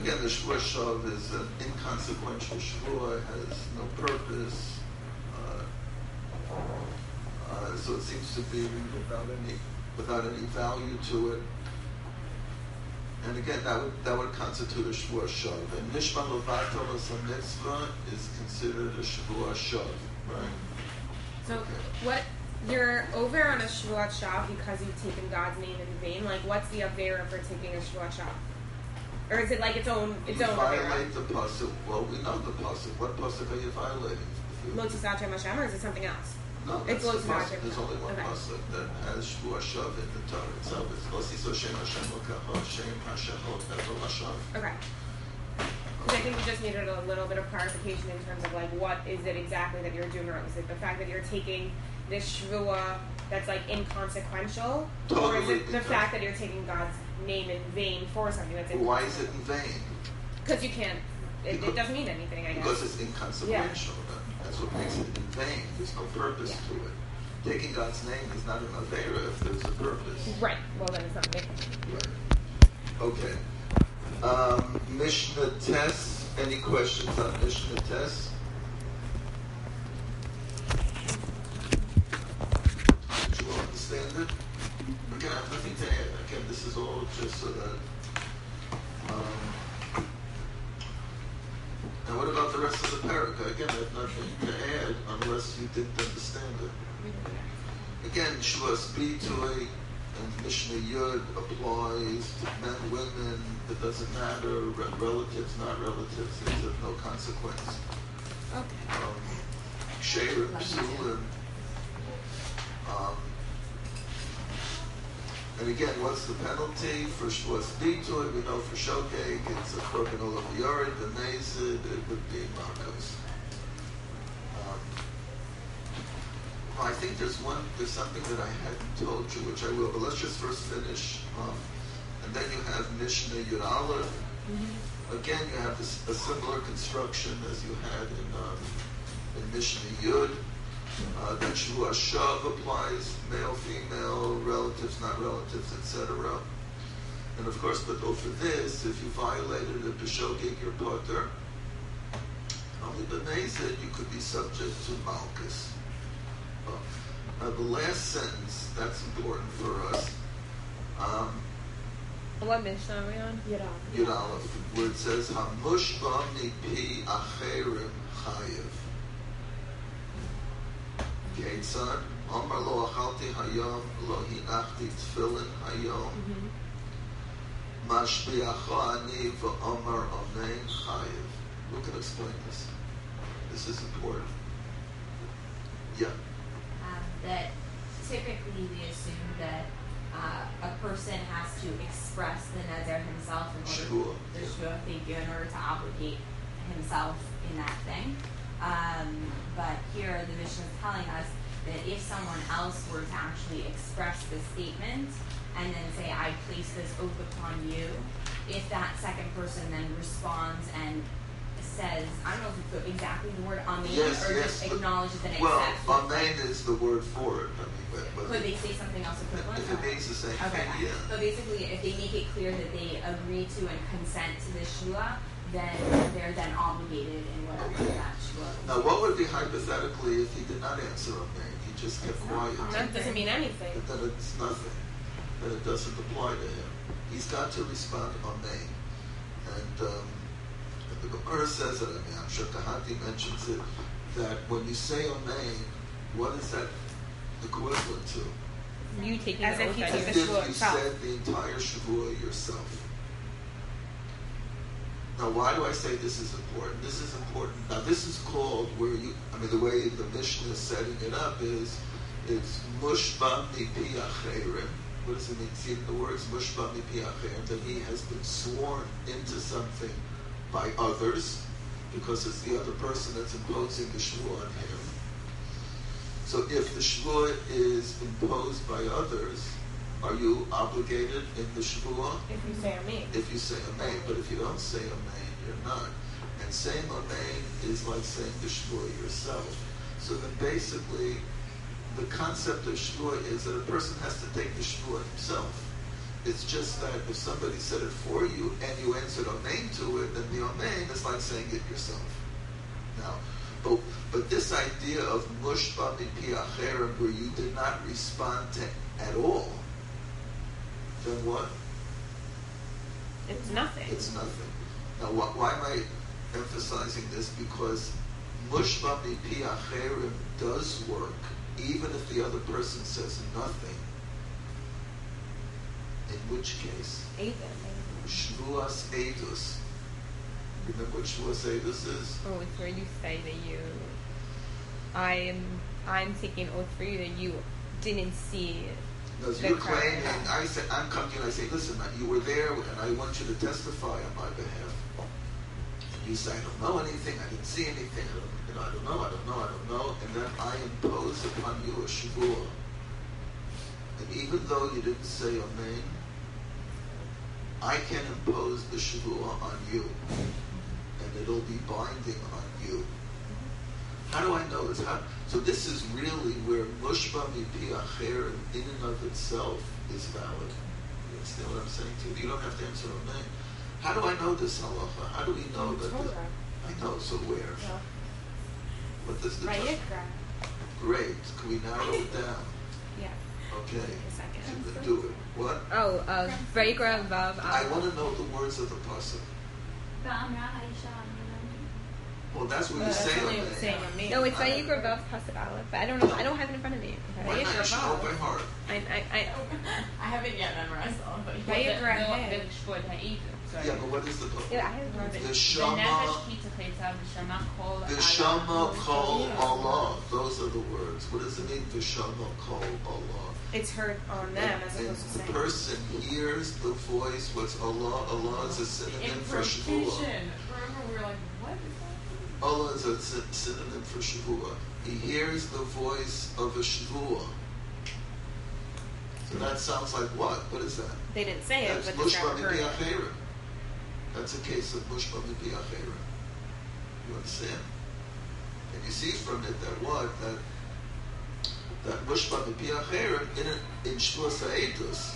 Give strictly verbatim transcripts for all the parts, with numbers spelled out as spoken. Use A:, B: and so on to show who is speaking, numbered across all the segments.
A: again, the Shvuah Shav is an inconsequential Shvuah, has no purpose, uh, uh, so it seems to be without any without any value to it. And again, that would that would constitute a Shvuah Shav. And Nishma Levato Mitzvah is considered a Shvuah Shav, right?
B: So
A: okay.
B: what you're over on a Shvuah Shav because you've taken God's name in vain? Like, what's the avera for taking a Shvuah Shav? Or is it like its own its
A: you
B: own
A: violate
B: avera?
A: the pasuk. Well, we know the pasuk. What pasuk are you violating?
B: Lo Tisat Shem Hashem, or is it something else?
A: No,
B: it's
A: that's the
B: Lo Tisat
A: pasuk.
B: Shem.
A: There's only one
B: okay.
A: pasuk that has Shvuah Shav in the Torah itself. It's Lo Siso Shem Hashem L'Kacha Shem Hashemot Evel Hashav.
B: Okay. Because I think we just needed a little bit of clarification in terms of like what is it exactly that you're doing wrong? Is it the fact that you're taking this Shvuah that's like inconsequential,
A: Totally
B: or is it the
A: inconsequential.
B: fact that you're taking God's name in vain for something that's
A: Well, why is it in vain?
B: Because you can't. It,
A: Because-
B: it doesn't mean anything, I guess.
A: Because it's inconsequential. That- That's what makes it in vain. There's no purpose
B: Yeah.
A: to it. Taking God's name is not an avera if there's a purpose.
B: Right. Well, then it's not big.
A: Right. Okay. Um, Mishnah Test. Any questions on Mishnah Test? Did you all understand it? Again, I have nothing to add. Again, this is all just so that. Um, and what about the rest of the paragraph? Again, I have nothing to add unless you didn't understand it. Again, Shvuas B'Toi and Mishnah Yud applies to men, women. It doesn't matter. Re- relatives, not relatives. It's of no consequence.
B: Okay.
A: Um, Sherim, Psulim. Um, and again, what's the penalty for Shvuas B'Toi? We know for Shogeg, it's a korban olav yored, the nezid, it would be Marcos. Um, well, I think there's one, there's something that I hadn't told you, which I will, but let's just first finish. Um, and then you have Mishnah Yud Aleph. Mm-hmm. Again, you have this, a similar construction as you had in, um, in Mishnah Yud. Uh, that Shvuah Shav applies, male, female, relatives, not relatives, et cetera. And of course, but for this, if you violated a b'shogeg, your potter, only b'nezid, you could be subject to malchus. Uh, now, the last sentence, that's important for us. Um,
B: What Mishnah are we on?
C: Yud
A: Yud Aleph, where it says, "Hamushba mipi acherim chayev." Keitzad, Amar lo achalti hayom, lo hinachti tefillin hayom, mashbiacha ani v'amar amen chayev. Who can explain this? This is important. Yeah.
D: Um, that typically we assume that uh, a person has to express the neder himself in order
A: Shvuah.
D: the shvuah, thank you, in order to obligate himself in that thing. Um, but here the Mishnah is telling us that if someone else were to actually express the statement and then say, I place this oath upon you, if that second person then responds and says, I don't know if it's exactly the word amen,
A: Yes,
D: or
A: yes,
D: just
A: but-
D: acknowledges and
A: Well,
D: accepts.
A: amen is the word for it. I mean, but, but
D: Could they say something else equivalent?
A: if it means the same
D: Okay.
A: thing, yeah.
D: But basically, if they make it clear that they agree to and consent to the shua, then they're then obligated in whatever
A: Okay.
D: that shua is.
A: Now, what would be hypothetically if he did not answer amen? He just kept
D: It's not
A: quiet.
B: That doesn't mean anything.
A: But then it's nothing. Then it doesn't apply to him. He's got to respond amen. And um, the Gemara says it, I mean, I'm sure Kahati mentions it, that when you say amen, what is that equivalent to?
B: You taking
C: As
B: the
C: if
B: oath
C: he
B: that
C: took
B: you-
A: As
C: the
A: if
C: shvuah
A: you
C: itself.
A: said the entire Shavua yourself. Now, why do I say this is important? This is important. Now, this is called where you, I mean, the way the Mishnah is setting it up is, it's mushba mipi acherim. What does it mean? See the words mushba mipi acherim, that he has been sworn into something by others, because it's the other person that's imposing the shvuah on him. So if the shvuah is imposed by others, are you obligated in the shvuah?
B: If you say amen.
A: If you say amen, but if you don't say amen, you're not. And saying amen is like saying the shvuah yourself. So then basically, the concept of shvuah is that a person has to take the shvuah himself. It's just that if somebody said it for you and you answered amen to it, then the amen is like saying it yourself. Now, but but this idea of mushba mipi acherim, where you did not respond to at all, then what?
B: It's nothing.
A: It's nothing. Now, wh- why am I emphasizing this? Because mushba mipi acherim does work, even if the other person says nothing. In which case, shvuas edus. Remember what shvuas edus is?
B: Oh, it's where you say that you, I am, I'm taking oath for you that you didn't see.
A: No, so
B: the
A: you're
B: crime.
A: claiming. I say, I'm coming to you and I say, listen, you were there, and I want you to testify on my behalf. And you say, I don't know anything. I didn't see anything. I don't, you know, I don't know. I don't know. I don't know. And then I impose upon you a shvuah. And even though you didn't say amen, I can impose the shvuah on you, and it'll be binding on you. How do I know this? How, so this is really where mushba mipi acher in and of itself is valid. You understand what I'm saying to you? You don't have to answer amen. How do I know this halacha? How do we know that? This, I know. So where?
B: Yeah.
A: What does the?
B: Vayikra.
A: Great. Can we narrow it down?
B: Yeah.
A: Okay.
B: A second.
A: So then do it. What?
B: Oh, uh, Vayikra Vav.
A: I want to know the words of the pasuk. Well, that's what you say on that.
B: No, it's Vayikra Vav Pasuk Aleph, but I don't know. I don't have it in front of me.
A: Why not? You should know by heart.
B: I, I, I,
D: I haven't yet memorized all of it.
B: Vayikra Hey.
A: Yeah, but what is the pasuk?
B: Yeah, I have it.
A: The Shama, the Shama Kol Allah. Those are the words. What does it mean? The Shama Kol Allah.
B: It's heard on them as
A: And
B: opposed to
A: the
B: saying.
A: person hears the voice. What's Allah? Allah is a synonym for Shavuot.
D: Remember, we were like, what is that?
A: Allah is a sy- synonym for Shavuot. He hears the voice of a Shavuot. So that sounds like what? What is that?
B: They didn't say it,
A: That's
B: but this guy
A: Mushba
B: heard
A: Mipi
B: it.
A: Acherim. That's a case of Mushba Mipi Acherim. You understand? And you see from it that what? That that Mushba Mipi Acherim in, in Shvuas HaEdus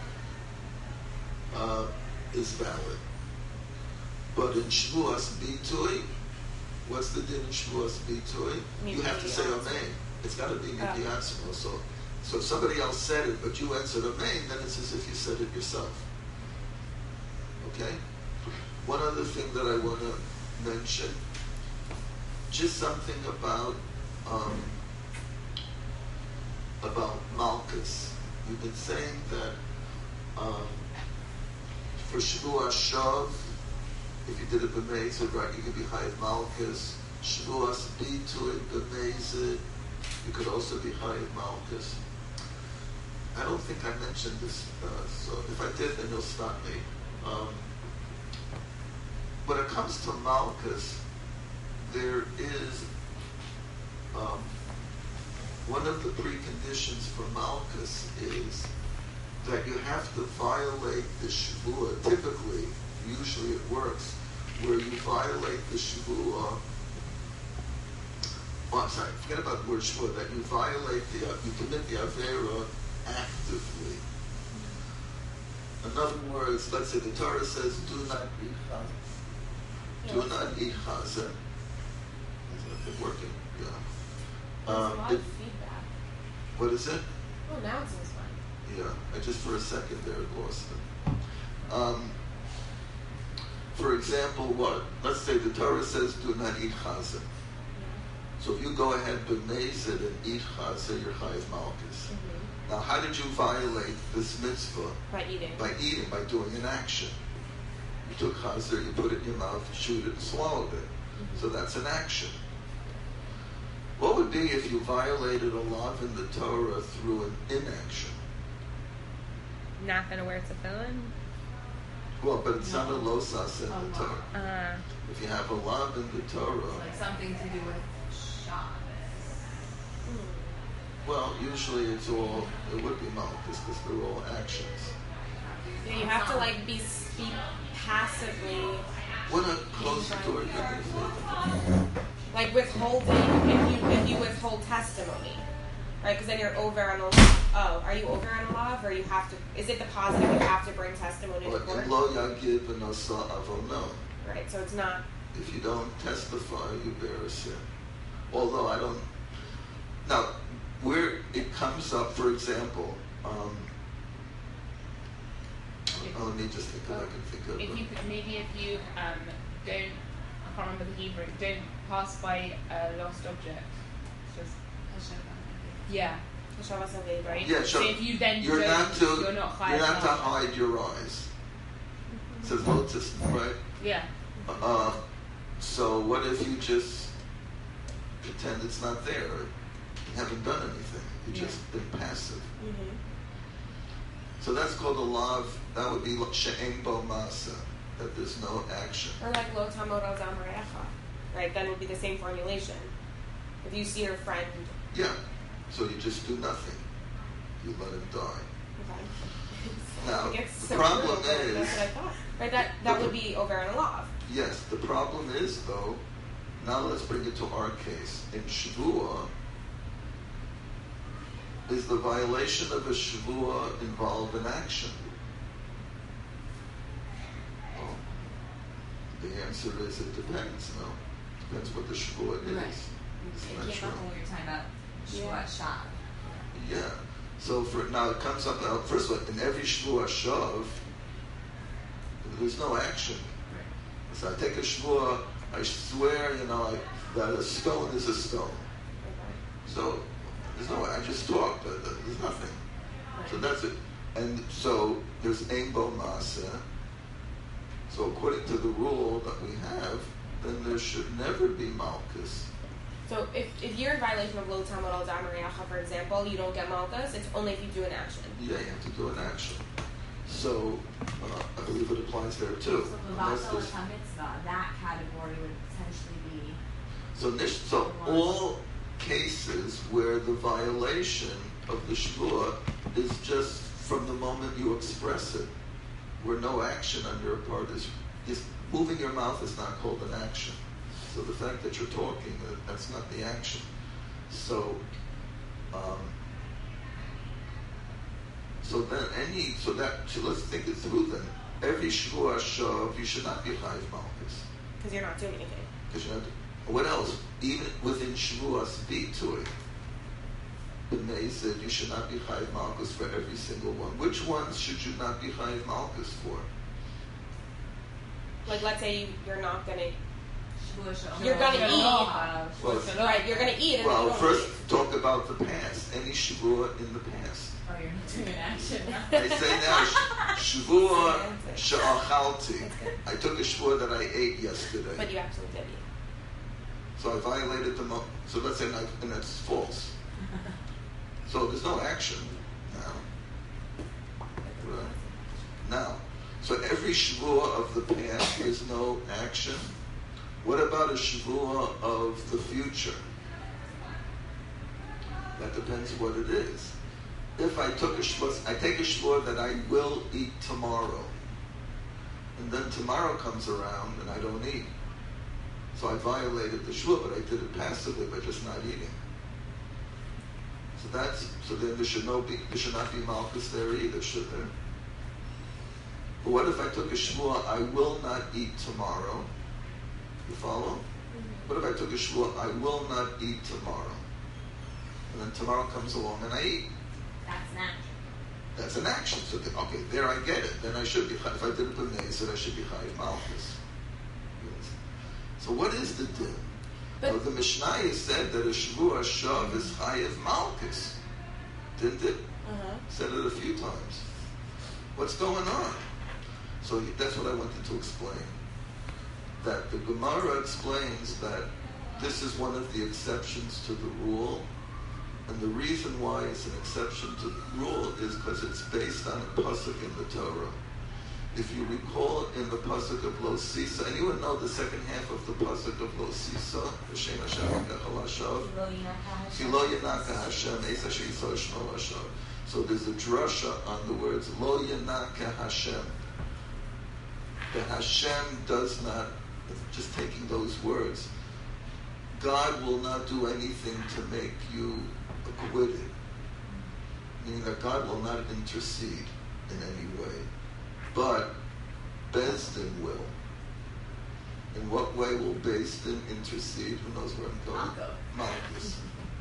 A: uh, is valid. But in Shvuas Bitui, what's the din in Shvuas Bitui? You have to say Amen. It's got to be Mipi Atzmo also. So if somebody else said it, but you answered amen, then it's as if you said it yourself. Okay? One other thing that I want to mention, just something about um, about Malchus. We've been saying that um, for Shavuot Shav, if you did it b'mezid, right, you could be Chayav Malchus. Shavuot Bituit b'mezid, you could also be Chayav Malchus. I don't think I mentioned this, uh, so if I did, then you'll stop me. Um, when it comes to Malchus, there is um, one of the preconditions for Malchus is that you have to violate the Shavuot. Typically, usually it works, where you violate the Shavuot. Oh, I'm sorry, forget about the word Shavuot, that you violate the, uh, you commit the Avera actively. In other words, let's say the Torah says, do not eat chazan. Do not eat chazan. Is it working? Yeah.
B: There's a
A: Um,
B: lot
A: it-
B: of feedback.
A: what is it?
B: Oh, now it seems fine.
A: Yeah, I just for a second there lost it. Um, for example, what? Let's say the Torah says, do not eat chazan. So if you go ahead b'mezid and eat chazan, you're chayav malchus.
B: Mm-hmm.
A: Now, how did you violate this mitzvah?
B: By eating.
A: By eating, by doing an action. You took chazir, you put it in your mouth, you chewed it, and swallowed it.
B: Mm-hmm.
A: So that's an action. What would be if you violated a law in the Torah through an inaction?
B: Not gonna wear tefillin.
A: Well, but it's not a
D: No.
A: losas in
D: A
A: the
D: law.
A: Torah.
B: Uh,
A: If you have a law in the Torah,
D: Like something to do with Shabbos.
A: well, usually it's all, it would be malchus because they're all actions.
B: yeah, you have to like be speak passively,
A: We're not close to door, give me a favor.
B: like withholding. If you if you withhold testimony, right? Because then you're over on the oh, are you over on a law, or you have to? Is it the positive? You have to bring testimony to
A: But
B: court.
A: in lo yagiv v'nasa avono.
B: Right. So it's not.
A: If you don't testify, you bear a sin. Although I don't. Now, where it comes up, for example, um, oh, let me just think if I can think of.
C: If you could, maybe if you um, don't, I can't remember the Hebrew, don't pass by a lost object. It's just yeah, right.
A: Yeah,
C: so
A: sure.
C: if you then
A: You're
C: don't,
A: not to.
C: you're not,
A: You're not to hide your eyes. It says notice, right?
C: Yeah.
A: Uh, so what if you just pretend it's not there? Or you haven't done anything. You've
C: Yeah.
A: just been passive.
B: Mm-hmm.
A: So that's called a law of, that would be she'en bo masa, that there's no action.
B: Or like lo tamod al zamarecha, right? Then it would be the same formulation. If you see your friend,
A: Yeah. So you just do nothing. You let him die.
B: okay.
A: Now,
B: It gets
A: the
B: so
A: problem
B: brutal, but
A: is-
B: that's what I thought. Right? That that would be over on a law.
A: Yes, the problem is though, now let's bring it to our case. In Shavua, is the violation of a Shavua involve an action? Well, the answer is it depends, no? Depends what the Shavua is.
D: Right.
A: It's
D: It
A: not
D: came
A: true.
D: up when we were talking about
B: Yeah.
D: Shua Shav.
A: Yeah. So for now it comes up now, first of all, in every Shavua Shav, there's no action. So I take a Shavua, I swear, you know, I, that a stone is a stone.
B: Okay.
A: So there's no, I just talk, but there's nothing. So that's it. And so there's Ein Bo Masa. So according to the rule that we have, then there should never be Malchus.
B: So if, if you're in violation of lo tamod al zamarecha, for example, you don't get malchus. It's only if you do an action.
A: Yeah, you have to do an action. So uh, I believe it applies there too.
D: So
A: Unless
D: Levasa
A: there's-
D: Mitzvah, that category would potentially be
A: So, nish, so all cases where the violation of the Shavua is just from the moment you express it, where no action on your part is, is moving your mouth is not called an action. So the fact that you're talking, that- that's not the action. So, um, so then any, so that, so let's think it through then. Every Shavua Shav, you should not be Chayiv Malchus.
B: Because you're not doing anything.
A: Because you have to, what else? Even within Shavuos Bitui, B'nai said you should not be Chayiv Malchus for every single one. Which ones should you not be Chayiv Malchus for?
B: Like, let's say you, you're not going to,
D: Shua Shav.
B: You're gonna
D: Shua
B: eat.
D: Shav.
A: Well,
B: right, you're going to eat and
A: well,
B: then you
A: first
B: don't eat.
A: talk about the past. Any Shavua in the past.
D: Oh, you're not doing action now.
A: I say now, Shavua Sha'achalti. I took a Shavua that I ate yesterday.
B: But you actually did eat.
A: So I violated the mo- so let's say and, I, and that's false. So there's no action now. Right. Now, so every Shavua of the past is no action. What about a Shavua of the future? That depends what it is. If I took a Shavua, I take a Shavua that I will eat tomorrow. And then tomorrow comes around and I don't eat. So I violated the Shavua, but I did it passively by just not eating. So that's, so then there should, no be, there should not be Malchus there either, should there? But what if I took a Shavua, I will not eat tomorrow? You follow?
B: Mm-hmm.
A: What if I took a Shavua, I will not eat tomorrow? And then tomorrow comes along and I eat.
D: That's an action.
A: That's an action. So, the, okay, there I get it. Then I should be, if I did it with Nezir, I should be Chayiv Malchus. Yes. So what is the din?
B: But-
A: Well, the Mishnah said that a Shavua Shav is Chayiv Malchus. Didn't it?
B: Uh-huh.
A: Said it a few times. What's going on? So that's what I wanted to explain. That the Gemara explains that this is one of the exceptions to the rule. And the reason why it's an exception to the rule is because it's based on a pasuk in the Torah. If you recall in the pasuk of Lo Sisa, anyone know the second half of the pasuk of Lo Sisa? Hashem Hashem Kachal Hashav. Kilo Yanaka Hashem Eis Asher Yisrael Shmo Hashav. So there's a drasha on the words Lo Yanaka Hashem. The Hashem does not, just taking those words, God will not do anything to make you acquitted, meaning that God will not intercede in any way, but Beis Din will. In what way will Beis Din intercede? Who knows where I'm going? Malchus.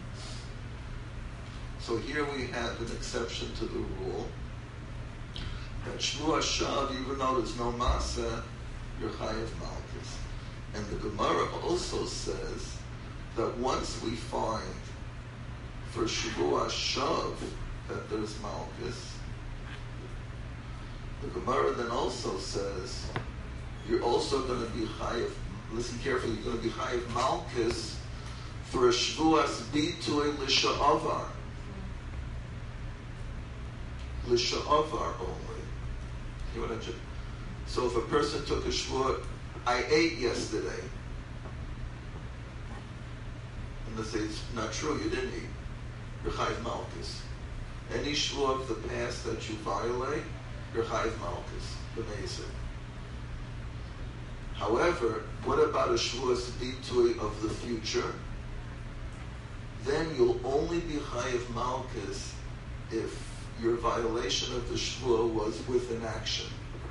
A: So here we have an exception to the rule that Shvuah Shav, even though there's no Masa, you're Chayav Malchus. And the Gemara also says that once we find for Shvuah Shav that there's Malchus, the Gemara then also says you're also going to be Chayav, listen carefully, you're going to be Chayav Malchus for a Shvuas Bitoy L'Sha'avar. L'Sha'avar only. You know what I'm So if a person took a Shvuah, I ate yesterday, and they say it's not true, you didn't eat, you're Chayav Malchus. Any Shvuah of the past that you violate, you're Chayav Malchus, B'meisah. However, what about a Shvuas Bitoy of the future? Then you'll only be Chayav Malchus if your violation of the Shvuah was with an action.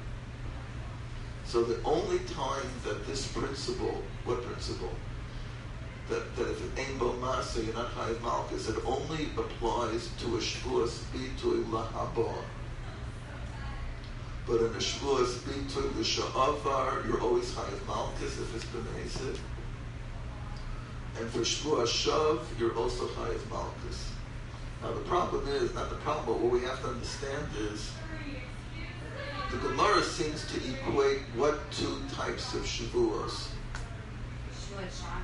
A: So the only time that this principle, what principle? That, that if it ain't bo masa, you're not Chayav Malchus, it only applies to a Shvuas Bitoy Lahaba. But in a Shvuas Bitoy L'Sha'avar, you're always Chayav Malchus if it's B'meisah. And for Shvuah Shav, you're also Chayav Malchus. Now the problem is, not the problem, but what we have to understand is, the Gemara seems to equate what two types of Shavuos?
D: Shvuah Shav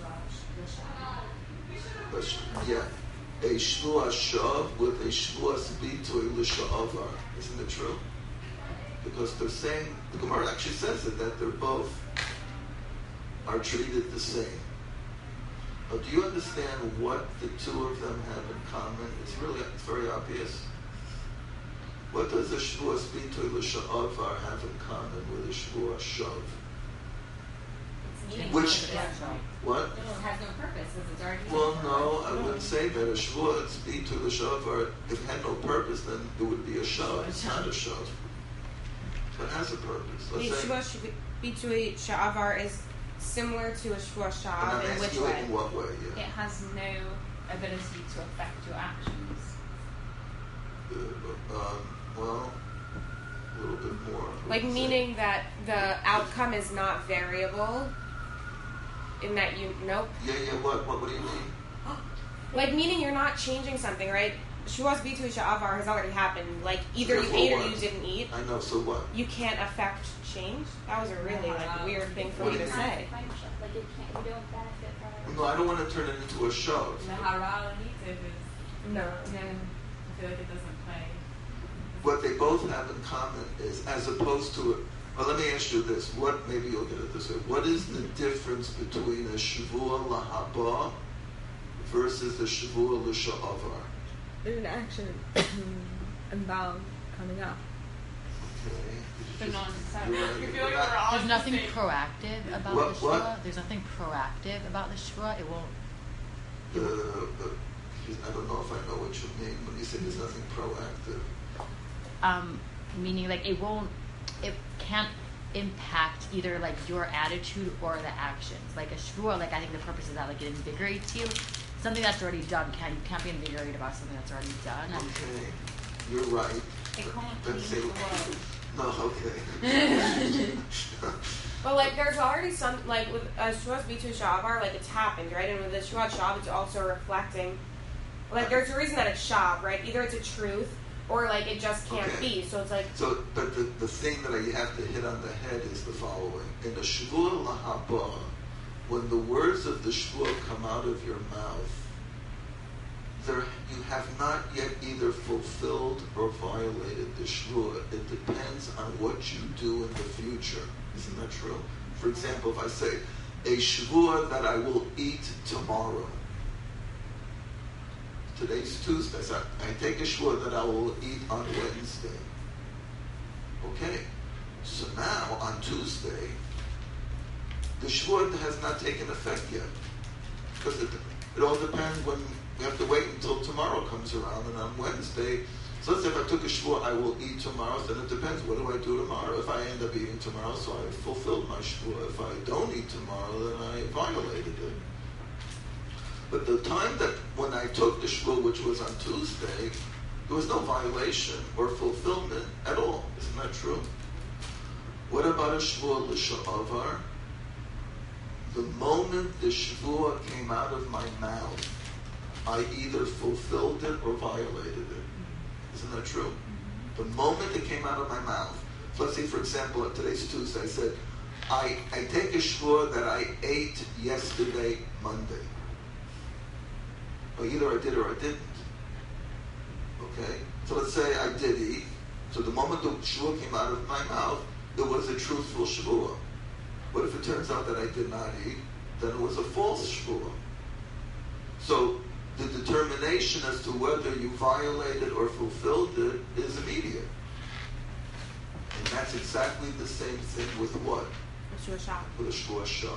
D: and a Shvuah Shav.
A: Yeah, a Shvuah Shav with a Shvuas Bitoy L'Sha'avar. Isn't it true? Because they're saying, the Gemara actually says it, that they're both are treated the same. Now, do you understand what the two of them have in common? It's really, it's very obvious. What does a Shvuas Bitoy L'Sha'avar have in common with a Shvuah Shav? Which, what?
D: It has no purpose because it's already.
A: Well, no, I wouldn't say that. A Shvuas Bitoy L'Sha'avar, if it had no purpose, then it would be a Shav. It's not a Shav. It has a purpose. Let's say,
B: Shvuah Bitoy Sha'avar is similar to a Shvuah Shav in which way?
A: In what way? Yeah.
C: It has no ability to affect your actions.
A: Uh, um, well, a little bit more.
B: Like meaning that the outcome is not variable. In that you nope.
A: Yeah, yeah. What? What? What do you mean?
B: Like meaning you're not changing something, right? Shvuas Bitoy Sha'avar has already happened. Like either you ate or you didn't eat.
A: I know. So what?
B: You can't affect change. That was a really like weird thing for
A: What
B: me to
A: do you
B: say.
E: Like it can't, you don't benefit from it.
A: No, I don't want to turn it into a Shav.
D: The hara needs is
B: No.
D: no. I feel like it doesn't play.
A: What they both have in common is, as opposed to, a, well, let me ask you this. What, maybe you'll get it this way. What is the difference between a Shavua Lahaba versus a Shavua L'Sha'avar?
B: There's an action involved coming up.
A: Okay.
C: But not necessarily.
A: You're-
C: You feel
A: you're
C: like
A: not-
C: we're all
F: There's
C: the
F: nothing
C: same.
F: proactive about
A: What-
F: the
A: what?
F: Shvuah. There's nothing proactive about the Shvuah. It won't.
A: Uh, uh, I don't know if I know what you mean when you say there's nothing proactive.
F: Um, meaning like it won't. It can't impact either like your attitude or the actions. Like a Shvuah, like I think the purpose is that like it invigorates you. Something that's already done can't you can't be invigorated about something that's already done. And
A: Okay, you're right.
C: It can't
A: Let's
C: change
A: say,
C: the world.
A: no, okay.
B: But like, there's already some like with a Shvuas Bitoy Sha'avar, like it's happened, right? And with the Shvuah Shav, it's also reflecting. Like, there's a reason that it's Shav, right? Either it's a truth or like it just can't
A: Okay.
B: be. So it's like
A: So, but the, the thing that I have to hit on the head is the following. In the Shavua Lahaba, when the words of the Shavua come out of your mouth, there, you have not yet either fulfilled or violated the Shavua. It depends on what you do in the future. Isn't that true? For example, if I say, a Shavua that I will eat tomorrow. Today's Tuesday, so I take a Shavua that I will eat on Wednesday. Okay, so now on Tuesday, the Shavua has not taken effect yet. Because it, it all depends when, we have to wait until tomorrow comes around, and on Wednesday, so let's say if I took a shvuah, I will eat tomorrow, then it depends, what do I do tomorrow? If I end up eating tomorrow, so I fulfilled my shvuah. If I don't eat tomorrow, then I violated it. But the time that when I took the shvuah, which was on Tuesday, there was no violation or fulfillment at all. Isn't that true? What about a shvuah l'sha'avar? The moment the shvuah came out of my mouth, I either fulfilled it or violated it. Isn't that true? The moment it came out of my mouth. So let's say, for example, today's Tuesday, I said, I, I take a shvuah that I ate yesterday, Monday. Well, either I did or I didn't. Okay? So let's say I did eat. So the moment the shvuah came out of my mouth, it was a truthful shvuah. What if it turns out that I did not eat? Then it was a false shvuah. So the determination as to whether you violated or fulfilled it is immediate. And that's exactly the same thing with what?
B: A shvuah shav.
A: With a shvuah shav.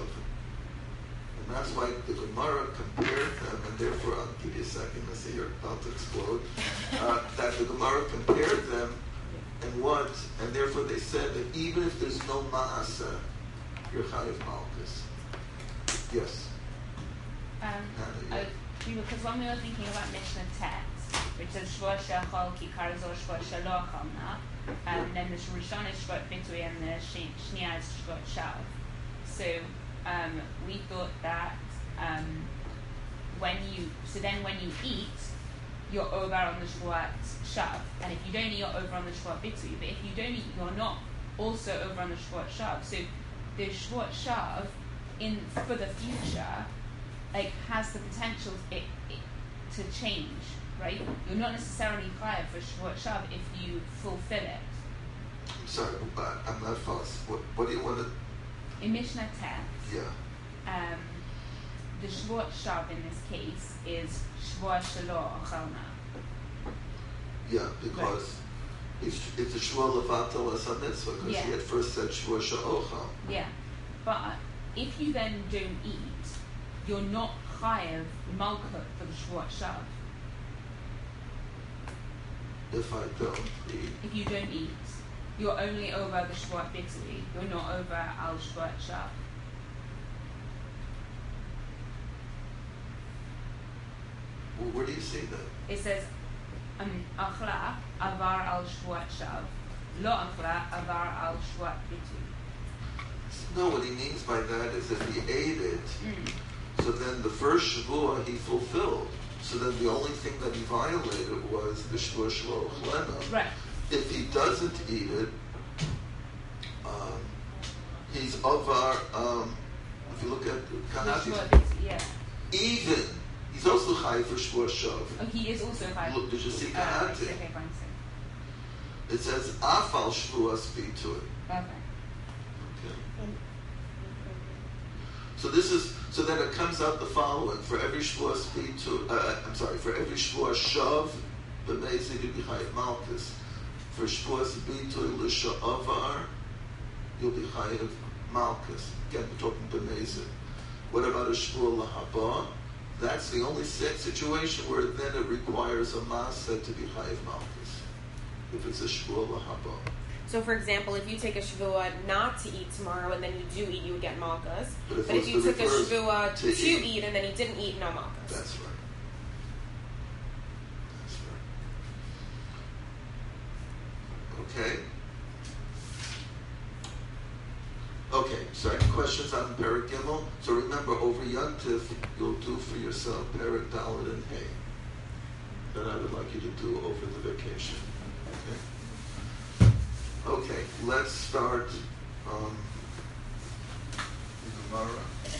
A: And that's why the Gemara compared them, and therefore, I'll give you a second, I see you're about to explode, uh, that the Gemara compared them, and what? And therefore they said that even if there's no ma'aseh, you're chayiv malchus. Yes?
C: Um,
A: Hannah, yeah.
C: I, because when we were thinking about Mishnah text, which says Shvuah Shechol Ki Karzor Shvuah Shelo Chalna, and then the Rishon is Shvuah Bitui and the Shnia is Shvuah Shav. So um, we thought that um, when you, so then when you eat, you're over on the Shvuah Shav, and if you don't eat, you're over on the Shvuah Bitui. But if you don't eat, you're not also over on the Shvuah Shav. So the Shvuah Shav in for the future, like, has the potential it, it, to change, right? You're not necessarily chayav for Shvuah Shav if you fulfill it.
A: I'm sorry, but I'm not fast. What, what do you want to...
C: In Mishnah text,
A: Yeah.
C: um, the Shvuah Shav in this case is Shvuah Shelo Achalna.
A: Yeah, because it's, it's a shvuah levatel as a mitzvah, because
C: Yeah.
A: he had first said shvuah sha'ochal.
C: Yeah, but if you then don't eat, you're not chayav malchut for the Shvuah Shav.
A: If I don't eat.
C: If you don't eat, you're only over the Shvuah Bitui. You're not over al Shvuah Shav.
A: Well, where do you see that?
C: It says, um, Achla avar al Shvuah Shav, lo achla avar al Shvuah Bitui.
A: No, what he means by that is if he ate it,
C: Mm.
A: so then the first shvuah he fulfilled. So then the only thing that he violated was the shvuah shelo chlena.
C: Right.
A: If he doesn't eat it, um, he's avar. Um, if you look at
C: The
A: Kanati,
C: Shvuah Bitui, yeah.
A: even he's also high for shvuah shav.
C: Oh, he is also chayav.
A: Look, did you see
C: Uh,
A: Kanati?
C: okay, fine. So.
A: It says afal shvuah speak to it.
C: Okay.
A: Okay. So this is so then it comes out the following: for every shvuah speed to, uh, I'm sorry, for every shvuah shav, b'meizid you'll be chayiv malchus. For shvuah speed to l'sha'avar, you'll be chayiv malchus. Again, we're talking b'meizid. What about a shvuah lahaba? That's the only si- situation where then it requires a maaseh to be chayiv malchus. If it's a shvuah lahaba.
B: So, for example, if you take a shvuah not to eat tomorrow and then you do eat, you would get malchus.
A: But if
B: But
A: it
B: if
A: was
B: you
A: the
B: took a
A: reverse,
B: shvuah
A: to
B: to,
A: eat.
B: eat and then you didn't eat, no malchus.
A: That's right. That's right. Okay. Okay, so any questions on Perek Gimel? So remember, over Yontif, you'll do for yourself Perek Dalet and Hay. That I would like you to do over the vacation. Okay? Okay, let's start um, in Gemara.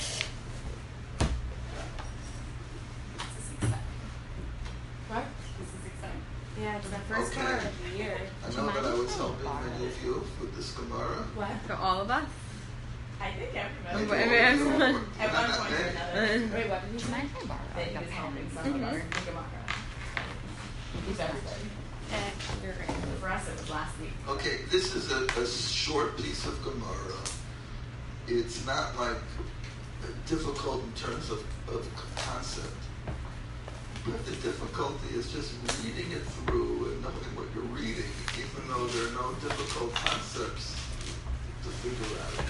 D: This is exciting.
B: What?
D: This is exciting.
B: Yeah, it's the first
A: Okay.
B: Gemara of the year.
A: I
F: Do
A: know
F: you
A: that
F: mind
A: I
F: if
A: was
F: I
A: helping
F: borrow
A: many of you with this Gemara.
B: What?
F: For all of us?
D: I think
A: I
D: everybody.
A: do
F: Wait,
A: all
F: wait,
A: of you.
F: everyone.
D: At
A: Not-
D: one
A: not
D: point or
A: many.
D: another,
B: Wait, what did you
F: Do you
B: say?
F: mind if I borrow
D: that
F: like
D: he
F: a
D: was
F: pen?
D: helping some of our Gemara. He's everybody.
B: Eh, you're right.
D: For us, it was last week.
A: Okay, this is a, a short piece of Gemara. It's not like difficult in terms of, of concept. But the difficulty is just reading it through and knowing what you're reading, even though there are no difficult concepts to figure out.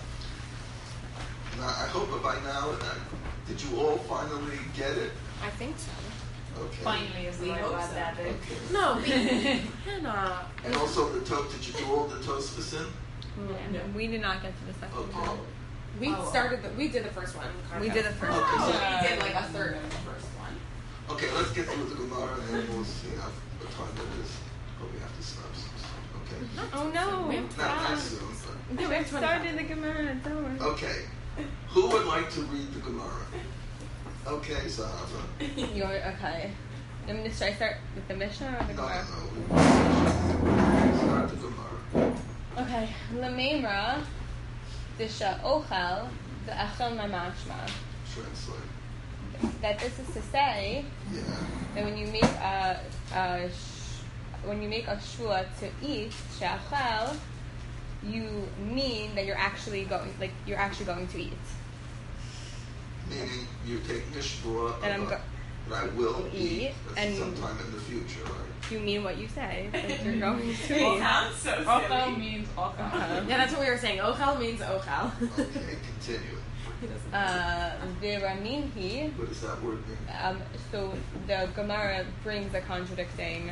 A: Now, I hope that by now, uh, did you all finally get it?
B: I think so.
A: Okay.
C: Finally is the
D: We
C: right
D: hope
C: word
D: so.
C: there, Vic.
A: Okay.
B: No, we Hannah.
A: And also the to- did you do all the Tosfos?
G: No, we did not get to the second
A: Okay.
G: one.
B: We
D: Oh.
B: started. The, we did the first one.
G: We did the first
A: Okay,
G: one.
A: so-
D: We did like a third of the first one.
A: Okay, let's get through the Gemara and then we'll see how what time it is. But we have to stop soon. Okay.
B: Oh no. We have
A: Not that
B: twelve.
A: soon, but
B: Yeah, we have
G: Started
B: twenty.
G: the Gemara, don't worry.
A: okay. Who would like to read the Gemara? Okay, Zahava.
G: You're, okay. I'm gonna, should I start with the Mishnah or the
A: No, no,
G: Gemara?
A: no. We start the Gemara.
G: Okay. Lememra, Disha Ochel, the Echel Mamashma.
A: Translate.
G: That this is to say
A: Yeah.
G: that when you make a, a sh- when you make a shua to eat she'achel, you mean that you're actually going, like you're actually going to eat.
A: Meaning you're taking a shvua
G: And I'm
A: of a-
G: go-
A: that I will
G: eat,
A: eat That's
G: and-
A: sometime in the future, right?
G: You mean what you say that you're going to
D: It
G: eat.
D: sounds so
C: Ochel
D: silly.
C: means ochel.
G: Uh-huh.
B: Yeah, that's what we were saying. Ochel means ochel.
A: Okay, continue.
B: He doesn't.
G: Uh, Viraminhi.
A: What does that word mean?
G: Um, so the Gemara brings a contradicting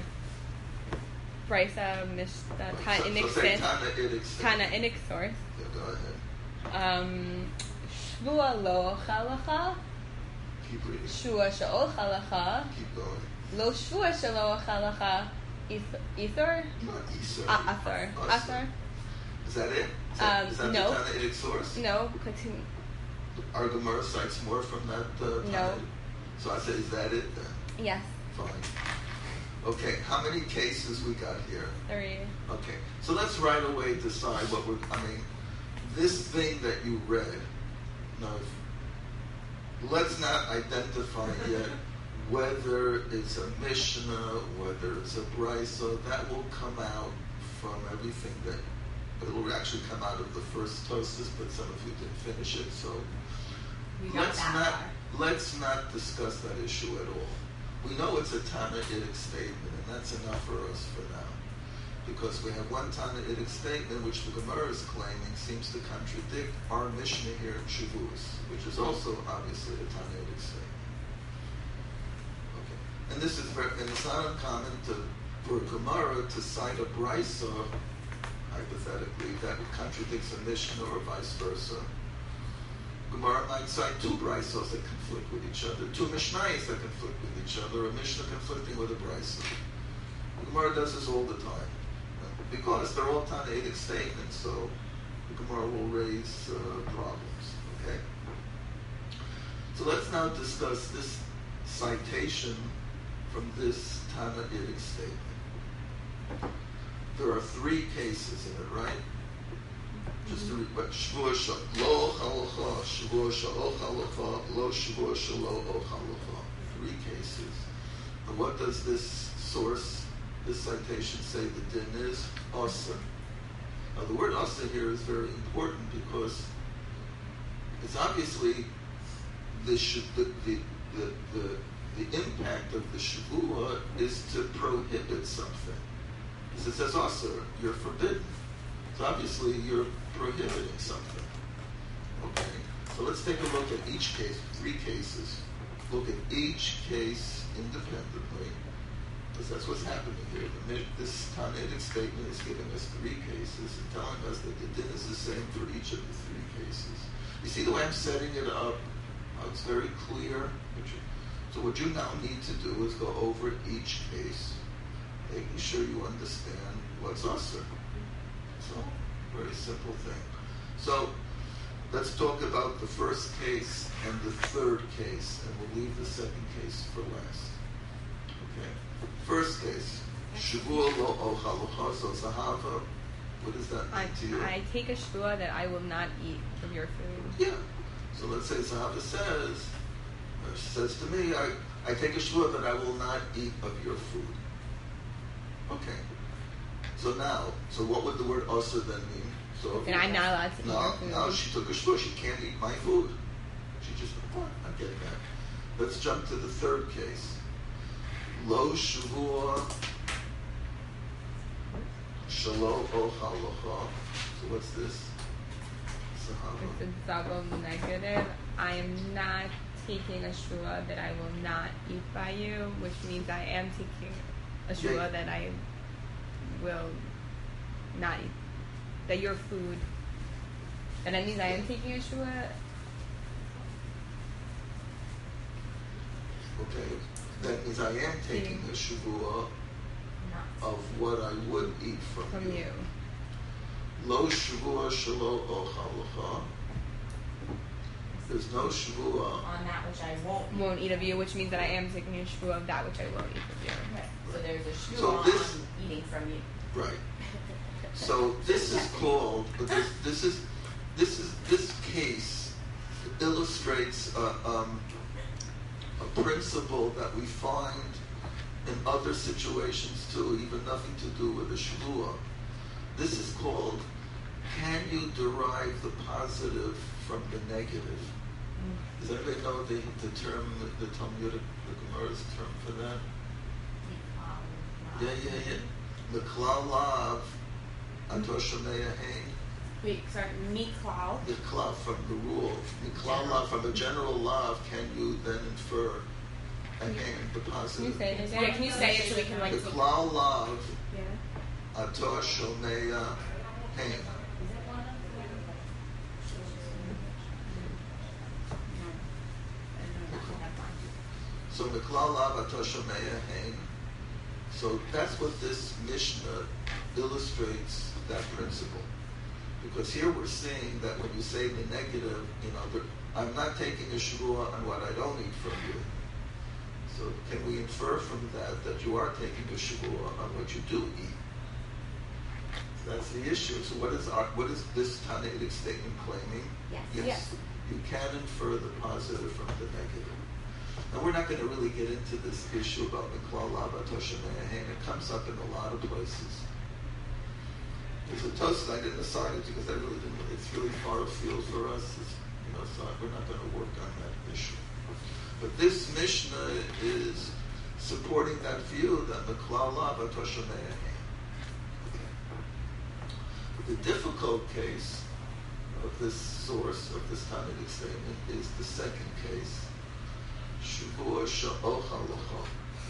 G: Brisa Mishnah
A: Right, so, so say
G: Tanaic
A: Tana Idik.
G: Tanaic source.
A: Yeah, go ahead.
G: Um, Shvua lo chalacha,
A: Keep reading.
G: Shvua she'ol chalacha,
A: Keep going.
G: lo Shvua she'lo chalacha, Ether,
A: Not Esau.
G: Ah, Athar, Athar.
A: Is that it? Is that,
G: Um,
A: is that
G: no.
A: the Tana Idik source?
G: No, continue.
A: Our Gemara cites more from that uh, Tana?
G: No.
A: So I say, is that it then?
G: Yes,
A: Fine. Okay, how many cases we got here?
G: three.
A: Okay, so let's right away decide what we're, I mean, this thing that you read, now, if- let's not identify yet whether it's a Mishnah, whether it's a Brisa, that will come out from everything that, it will actually come out of the first Tosfos, but some of you didn't finish it, so
D: We got
A: let's
D: that
A: not,
D: far.
A: let's not discuss that issue at all. We know it's a Tana Idik statement, and that's enough for us for now. Because we have one Tana Idik statement, which the Gemara is claiming seems to contradict our Mishnah here in Shavuos, which is also obviously a Tana Idik statement. Okay. And this is very, and it's not uncommon to, for a Gemara to cite a Brisa, hypothetically, that contradicts a Mishnah or vice versa. Gemara might cite two Brisos that conflict with each other, two Mishnayos that conflict with each other, a Mishnah conflicting with a Brisa. Gemara does this all the time. Because they're all Tanaitic statements, so the Gemara will raise uh, problems. Okay? So let's now discuss this citation from this Tanaitic statement. There are three cases in it, right? Just to read, but Shvua Shal Lo Chalacha, Shvua Shal Chalacha, Lo Shvua Shal Lo Chalacha. Three cases. And what does this source, this citation say the din is? Asa. Now the word asa here is very important because it's obviously the sh- the, the, the, the, the impact of the Shavua is to prohibit something. Because it says asa, you're forbidden. So obviously you're prohibiting something. Okay, so let's take a look at each case, three cases. Look at each case independently, because that's what's happening here. The, this Tanaitic statement is giving us three cases and telling us that the din is the same for each of the three cases. You see the way I'm setting it up? How it's very clear. So what you now need to do is go over each case, making sure you understand what's usher. So, very simple thing. So, let's talk about the first case and the third case, and we'll leave the second case for last. Okay? First case, Shavua lo ochalocha, so Zahava, what does that mean
G: I,
A: to you?
G: I take a shvua that I will not eat of your food.
A: Yeah. So let's say Zahava says, or she says to me, I, I take a shvua that I will not eat of your food. Okay. So now, so what would the word usher then mean? So if
G: And I'm not allowed to eat
A: now,
G: your food.
A: now she took a shvua, she can't eat my food. She just, oh, I'm getting that. Let's jump to the third case. Lo Shavua Shalo Ochal Locha. So what's this? Sahaba.
G: It's a double negative. I am not taking a shua that I will not eat by you, which means I am taking a shua
A: Yeah.
G: that I will not eat. That your food. And that means I am taking a shua.
A: Okay, that means I am taking a Shavua of what I would eat from,
G: From
A: you.
G: you.
A: Lo Shavua Shalo Ochal Locha. There's no Shavua.
D: On that which I won't eat.
G: Won't eat of you, which means that I am taking a shua of that which I won't eat of you.
D: Right. So there's a shua
A: So this-
D: on eating from you.
A: Right. So this is called, but this, this is, this is, this case illustrates a, um, a principle that we find in other situations too, even nothing to do with the Shavua. This is called, can you derive the positive from the negative? Does anybody know the, the term, the, the Talmudic, the Gemara's term for that? Yeah, yeah, yeah. Miklal lav, ato shomea hein.
B: Wait, sorry, miklal.
A: Miklal from the rule. Miklal lav, from a general lav, can you then infer a hein, the
G: Can you
A: positive?
G: say it
B: Yeah,
G: again?
B: can you say it so we can like?
A: Miklal lav,
B: Yeah.
A: ato shomea hein. So Miklal lav, ato shomea hein. So that's what this Mishnah illustrates that principle. Because here we're seeing that when you say the negative, you know, there, I'm not taking a shavua on what I don't eat from you. So can we infer from that that you are taking a shavua on what you do eat? So that's the issue. So what is our, what is this Tanaitic statement claiming?
D: Yes.
A: Yes.
B: Yes.
A: You can infer the positive from the negative. Now we're not going to really get into this issue about Miklal lav ato shomea hein. It comes up in a lot of places. There's a toast I didn't assign it because I really didn't. It's really far afield for us. It's, you know, so we're not going to work on that issue. But this Mishnah is supporting that view that Miklal lav ato shomea hein. The difficult case of this source of this Talmudic statement is the second case. Shavua sha'ochal locha.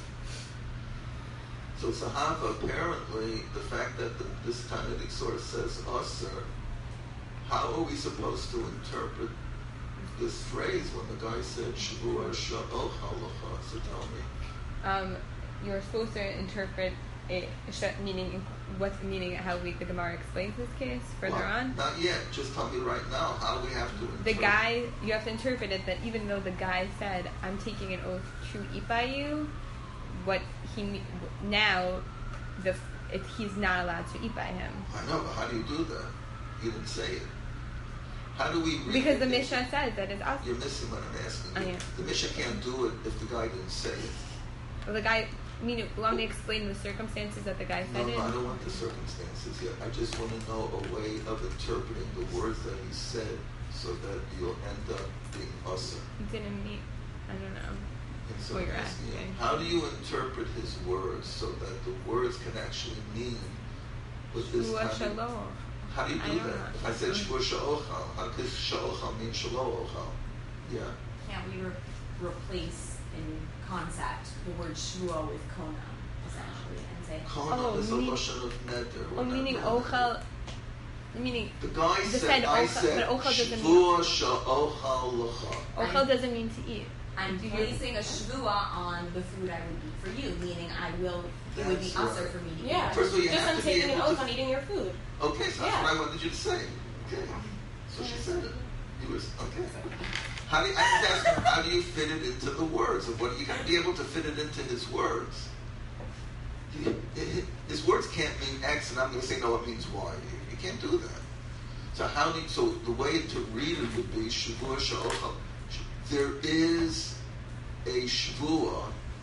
A: So Sahava, apparently, the fact that the, this Talmudic source says Aser, how are we supposed to interpret this phrase when the guy said Shavua sha'ochal locha? So tell me.
G: Um, you're supposed to interpret it, sh- meaning what's the meaning, how we, the Gemara explains this case further
A: Well,
G: on.
A: Not yet. Just tell me right now how we have to interpret.
G: The guy, you have to interpret it that even though the guy said, I'm taking an oath to eat by you, what he me- now, the it, he's not allowed to eat by him.
A: I know, but how do you do that? He didn't say it. How do we read
G: Because
A: it?
G: the Mishnah says that it's us.
A: You're missing what I'm asking
G: I
A: you.
G: am.
A: The Mishnah can't do it if the guy didn't say it.
G: Well, the guy, I mean, you want me to explain the circumstances that the guy
A: No,
G: said
A: no,
G: it?
A: I don't want the circumstances yet. I just want to know a way of interpreting the words that he said so that you'll end up being usher.
G: He didn't mean, I don't know.
A: And so
G: What
A: I'm
G: you're
A: asking you,
G: asking.
A: how do you interpret his words so that the words can actually mean what this
G: Shua
A: kind of-
G: shalom.
A: How do you
G: I
A: do
G: don't
A: that?
G: know.
A: If I said shvua sha'ochal, how does sha'ochal mean shalo ochal? Yeah.
D: Can't we re- replace in concept the word shvua with kona, essentially, and say,
A: Kona
G: Oh,
A: is a
G: mean-
A: lashon of neder.
G: Oh,
A: We're not
G: meaning
A: doing
G: ochel, meaning
A: The guy
G: The
A: said,
G: said
A: I
G: ochel-
A: said,
G: but ochel doesn't mean-
A: shvua sha'ochal l'cha.
G: ochel doesn't mean to eat.
D: I'm
G: Do you-
D: placing a shvua on the food I would eat for you, meaning I will, it would be
A: That's
D: usher
A: right.
D: for me to
B: Yeah.
D: eat.
A: First of all, you
B: Just
A: have
B: I'm
A: to be
B: taking an
A: able
B: oath
A: to-
B: on eating your food.
A: Okay, so that's
B: Yeah.
A: what I wanted you to say. Okay. So she said it. You was, okay. How do you, I was asking, how do you fit it into the words? Of what you got to be able to fit it into his words. He- he- His words can't mean X, and I'm going to say no, it means Y. You, you can't do that. So how do you, so the way to read it would be shavua sha'ochal. There is a shvua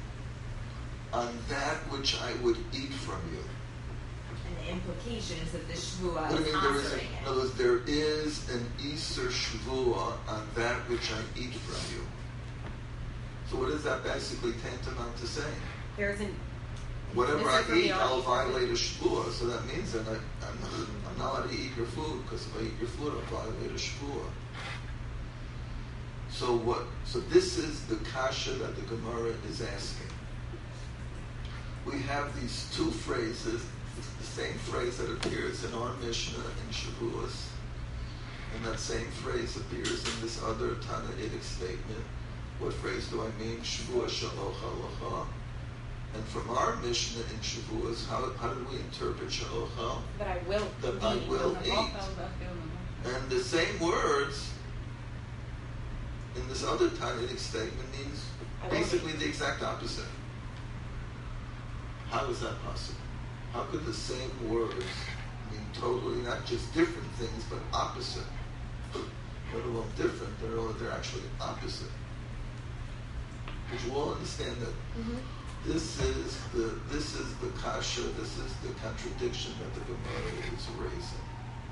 A: on that which I would eat from you.
D: And the implication is that the shvua
A: What do you
D: is
A: mean there is?
D: ushering
A: In
D: it.
A: other words, there is an Easter Shavua on that which I eat from you. So what is that basically tantamount to saying?
B: There's an
A: Whatever
B: This
A: I
B: is from the
A: eat, I'll
B: Army.
A: violate a shvuah. So that means that I, I'm, not, I'm not allowed to eat your food, because if I eat your food, I'll violate a shvuah. So what? So this is the kasha that the Gemara is asking. We have these two phrases. It's the same phrase that appears in our Mishnah in Shavuos, and that same phrase appears in this other Tanaitic statement. What phrase do I mean? Shavua sha'ocha locha. And from our Mishnah in Shavuos, how, how did we interpret sha'ocha?
B: that I will
A: That I
B: eat.
A: will eat. And the same words in this other Tanaitic statement means
B: I will
A: basically the exact opposite. How is that possible? How could the same words mean totally not just different things, but opposite? Let alone different, they're, all, they're actually opposite. But you all understand that
B: Mm-hmm.
A: this is the this is the kasha, this is the contradiction that the Gemara is raising.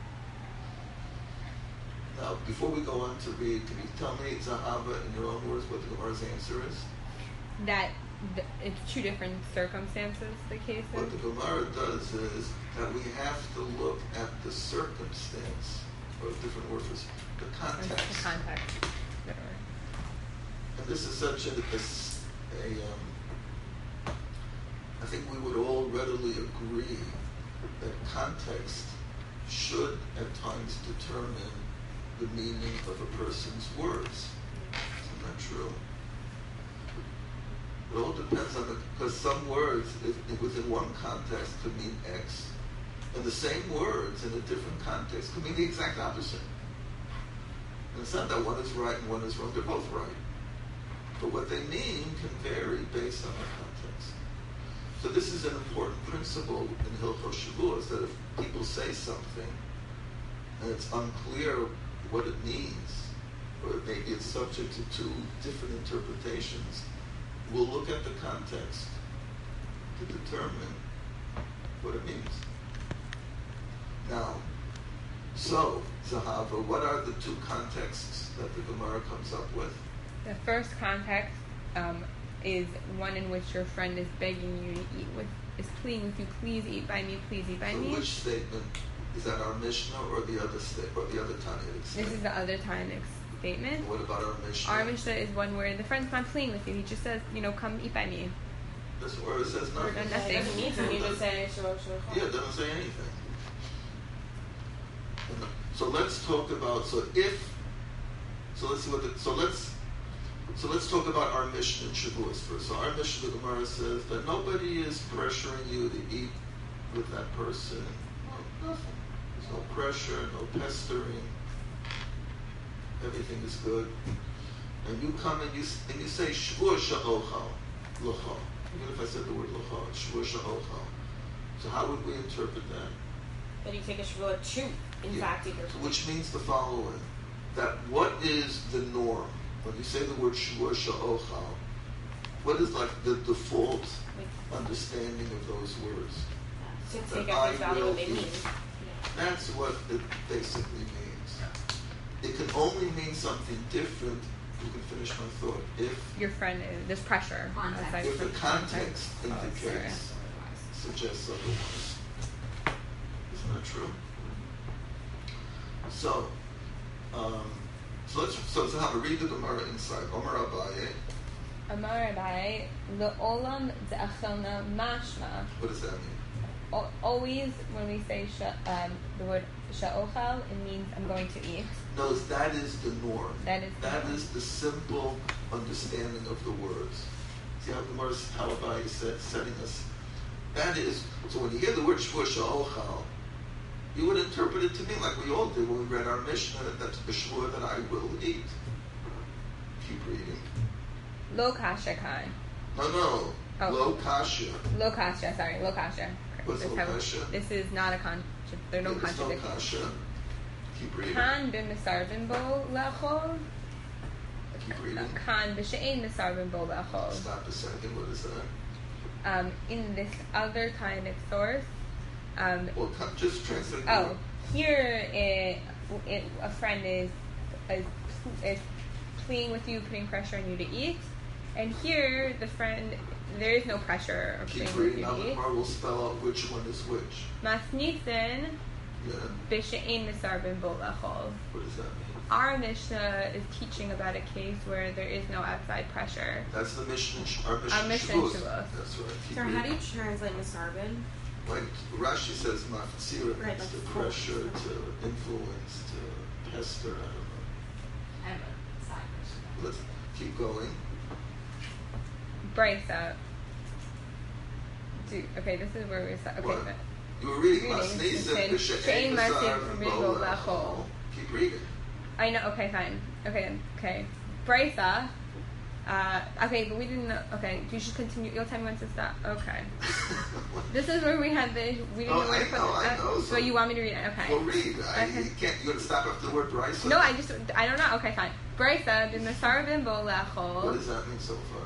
A: Now, before we go on to read, can you tell me, Zahava, in your own words, what the Gemara's answer is?
G: That th- it's two different circumstances, the case
A: What
G: is.
A: the Gemara does is that we have to look at the circumstance, or a different word for this, the
G: Or
A: context.
G: The context. Whatever.
A: And this is such a, a, a um, I think we would all readily agree that context should at times determine the meaning of a person's words. Isn't that true? It all depends on the, because some words if, if within one context could mean X, and the same words in a different context could mean the exact opposite. And it's not that one is right and one is wrong, they're both right. But what they mean can vary based on the context. So this is an important principle in Hilchos Shavuos, that if people say something and it's unclear what it means, or maybe it's subject to two different interpretations, we'll look at the context to determine what it means. Now, so, Zahava, what are the two contexts that the Gemara comes up with?
G: The first context um, is one in which your friend is begging you to eat with, is pleading with you, please eat by me, please eat by
A: So
G: me.
A: which statement? Is that our Mishnah or the other sta- or the other Tanaitic
G: This
A: statement?
G: is the other Tanakh statement.
A: What about our Mishnah?
G: Our Mishnah is one where the friend's not pleading with you. He just says, you know, come eat by me.
A: This where it says
G: Or
A: nothing.
G: nothing.
B: It doesn't need to. You just say shul shul.
A: Yeah, it doesn't say anything. So let's talk about so if so let's see what the, so let's so let's talk about our mission in Shavuos first. So our mission, the Gemara says that nobody is pressuring you to eat with that person. No, nothing. There's no pressure, no pestering. Everything is good. And you come and you and you say Shvua sha'ochal l'cha. Even if I said the word l'cha, it's Shvua sha'ochal. So how would we interpret that?
B: Then you take a shvua to, in
A: Yeah.
B: fact, eat your
A: So
B: food.
A: which means the following, that what is the norm? When you say the word Shvua sha'ochal, what is like the default understanding of those words?
B: To
A: That
B: take
A: I
B: at face value
A: will
B: what they
A: eat.
B: mean.
A: That's what it basically means. It can only mean something different. You can finish my thought. If
G: Your friend is, there's pressure.
D: Context.
G: outside
A: if the
G: of
A: context
G: Oh, sorry.
A: indicates, suggests otherwise. Isn't that true? So, um, so let's so, so how to read the Gemara inside. Omar Abaye.
G: Amar Abai, le'olam ze'achelna mashma.
A: What does that mean?
G: Al- Always when we say sh- um, the word sha'ochal, it means I'm going to eat.
A: No, that is the norm.
G: That is the
A: That
G: norm.
A: is the simple understanding of the words. See how the Gemara, how Abaye is set, setting us. That is, so when you hear the word shvua sha'ochal, you would interpret it to mean like we all did when we read our Mishnah, that that's the shvua that I will eat. Keep reading.
G: Lo kasha kan.
A: No, no.
G: Oh.
A: Lo kasha.
G: Lo kasha, sorry, lo kasha.
A: What's
G: This
A: lo
G: how-
A: kasha?
G: This is not a con. There are no
A: There's no
G: contradictions.
A: kasha. Keep reading.
G: Kan b'misarvin bo la'achol.
A: Keep reading.
G: Kan b'she'ein misarvin bo la'achol.
A: Stop a second. What is that?
G: Um, in this other Tanakh source, um,
A: Well, come- just translate. the
G: oh,
A: word.
G: here it, it, a friend is, is is pleading with you, putting pressure on you to eat, and here the friend there is no pressure of
A: Keep
G: saying
A: reading.
G: what
A: Now
G: you
A: the
G: eat.
A: Gemara will spell out which one is which.
G: Masnisin
A: Yeah.
G: b'she'ein misarbin bo lechol.
A: What does that mean?
G: Our Mishnah is teaching about a case where there is no outside pressure.
A: That's the Mishnah. Our Mishnah.
G: Our Mishnah in
A: Shavuos.
G: Shavuos.
A: That's right. Keep
B: So how
A: reading.
B: do you translate Misarbin?
A: Like Rashi says, maftzira
B: Right,
A: means
B: like
A: to
B: force.
A: pressure, to influence, to pester. I don't know.
D: I have a side question.
A: Let's keep going.
G: Brisa. Do, okay, this is where we're sa- okay.
A: What?
G: but-
A: You were reading
G: Reading.
A: Masnisim
G: She'ein
A: b'she'ein
G: masif
A: b'sar
G: v'bo
A: v'bo
G: lachol.
A: lachol. Keep reading.
G: I know. Okay, fine. Okay, okay. Brisa. Uh, okay, but we didn't know. Okay, you should continue. You'll tell me when to stop. Okay. This is where we had the. We didn't
A: Oh,
G: know where
A: I
G: to put
A: know, I
G: uh,
A: know,
G: So
A: so-
G: you want me to read it? Okay.
A: Well, read. I,
G: Okay.
A: You can't. You got to stop after the word Brisa.
G: No, I just. I don't know. Okay, fine. Brisa. B'masar b'bo
A: What
G: lechol.
A: does that mean so far?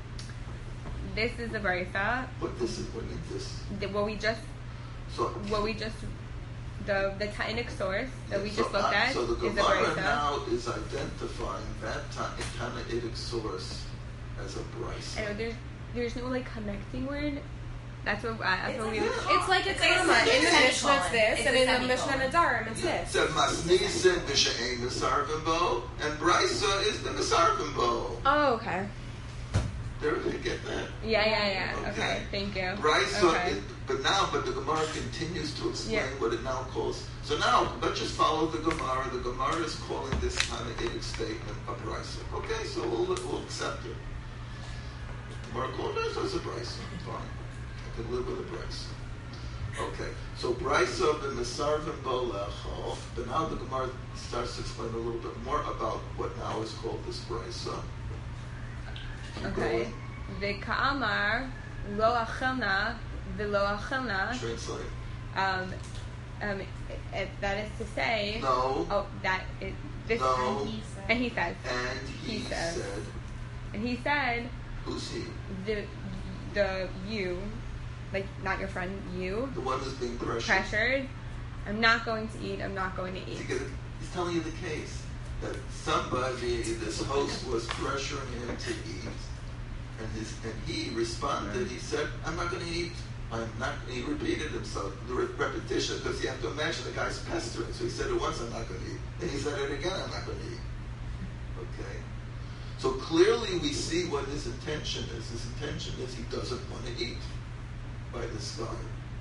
G: This is the brisa.
A: What this is? What means this?
G: The, what we just.
A: So.
G: What we just. The the Tainic source that we
A: so,
G: just looked
A: uh,
G: at
A: So the
G: is the
A: Gemara
G: brisa.
A: now is identifying that Tanaitic source as a Brisa.
G: I know there's there's no like connecting word. That's what uh, that's
D: It's
G: what
D: like
G: we.
D: a-
B: It's like a
D: It's like a
B: comma. In the
D: semicolon.
B: Mishnah it's this,
D: It's
B: and
D: a
B: in the Mishnah
D: semicolon.
B: Nadarim it's
A: It
B: this.
A: said Masnisin b'she'ein misarvim bo, and Brisa is the misarvim bo.
G: Oh, okay.
A: Everybody get that?
G: Yeah, yeah, yeah. Okay,
A: Okay.
G: thank you.
A: Brisa,
G: Okay.
A: is, but now, but the Gemara continues to explain
G: Yeah.
A: what it now calls. So now, let's just follow the Gemara. The Gemara is calling this Tanaitic statement a Brisa. Okay, so we'll, we'll accept it. Gemara called it as a Brisa. Fine. I can live with a Brisa. Okay, so Brisa ben Misarvim bo lechol. But now the Gemara starts to explain a little bit more about what now is called this Brisa. Keep
G: Okay.
A: going.
G: V'ka'amar lo achilna v'lo achilna.
A: Translate.
G: Um, um, it, that is to say.
A: No.
G: Oh, that it. This.
A: No.
F: And he said,
G: And he says.
A: And he,
G: He said.
A: said,
G: And he said
A: who's he?
G: the the you, like not your friend, you
A: The one who's being pressured.
G: pressured. I'm not going to eat. I'm not going to
A: He's
G: eat.
A: gonna- he's telling you the case that somebody, this host, was pressuring him to eat, and his and he responded. He said, "I'm not going to eat. I'm not." He repeated himself, the re- repetition, because you have to imagine the guy's pestering. So he said it once, "I'm not going to eat," and he said it again, "I'm not going to eat." Okay. So clearly, we see what his intention is. His intention is he doesn't want to eat by this guy.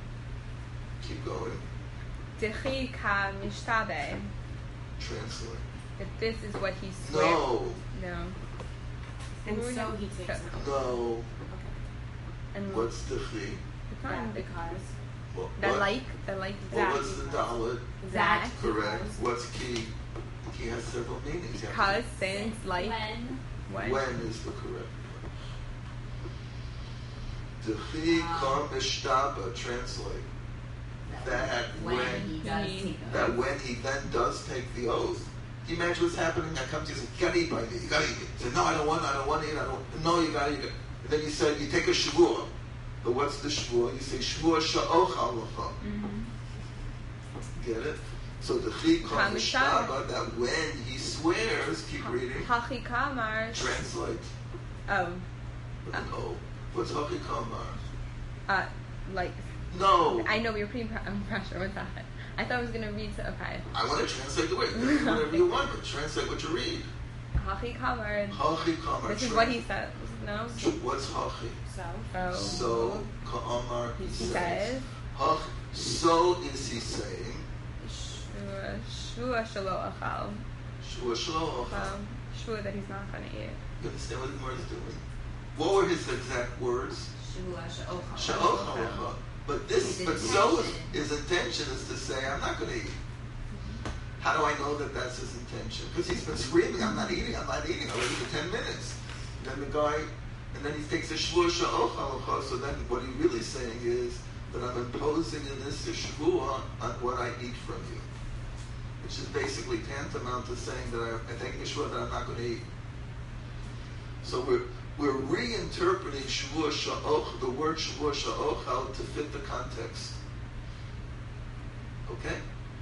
A: Keep going.
G: Dechi ka mishtabe.
A: Translate.
G: That this is what he swears.
A: No.
G: No.
B: And so he takes it.
A: No.
G: And
A: What's the chi?
G: it's not
B: Because.
A: What,
G: the
A: what-
G: like the like
A: well,
G: that.
A: what's the dalit?
G: That.
A: Correct. What's ki? Ki has several meanings. You have
G: Because, since, like,
E: When
G: when.
A: to- When is the correct one? Dechi kar mishtaba. Translate. That
D: when,
A: when-
D: he does
G: He-
D: take the
A: That
D: oath.
A: when he then does take the oath. Can you imagine what's happening? I come to you and say, you gotta eat by me. You gotta eat. He said, no, I don't want. I don't want to eat. I don't. No, you gotta eat. And then you said, you take a shvuah. But what's the shvuah? You say shvuah sha'ochal l'cha. Get it? So the chi kol
G: Kamishah.
A: mishtaba, that when he swears, keep reading.
G: Hachi kamar.
A: Translate
G: Oh.
A: with an O. What's hachi kamar?
G: Uh, like.
A: No.
G: I know we were putting pre- under pressure with that. I thought I was gonna read to okay.
A: I want to translate the word. You can do whatever you want, but translate what you read.
G: Hachi kamar.
A: Hachi kamar.
G: This is what he says. No.
A: What's hachi?
B: So.
G: So.
A: So ka'amar he
G: He
A: says.
G: says.
A: Hach, so is he saying.
G: Shua shua shalo achal.
A: Shua shlo ochal.
G: Um, Shua that he's not gonna eat.
A: You understand what the word is doing? What were his exact words?
D: Shua sha'ochal.
A: Sha'ochal ochal. But this,
D: His
A: but so is,
D: intention.
A: his intention is to say, I'm not going to eat. How do I know that that's his intention? Because he's been screaming, I'm not eating, I'm not eating already for ten minutes. Then the guy, and then he takes a shvuah sha'ochal ochal. So then what he's really saying is that I'm imposing in this shvuah on what I eat from you. Which is basically tantamount to saying that I, I'm taking a shvuah that I'm not going to eat. So we're we're reinterpreting shvuah sha'och, the word shvuah sha'ochal, to fit the context. Okay?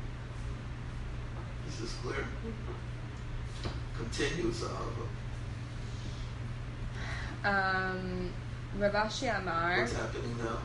A: This is clear. Continue, Zahava.
G: Um, Rav Ashi Amar.
A: What's happening now?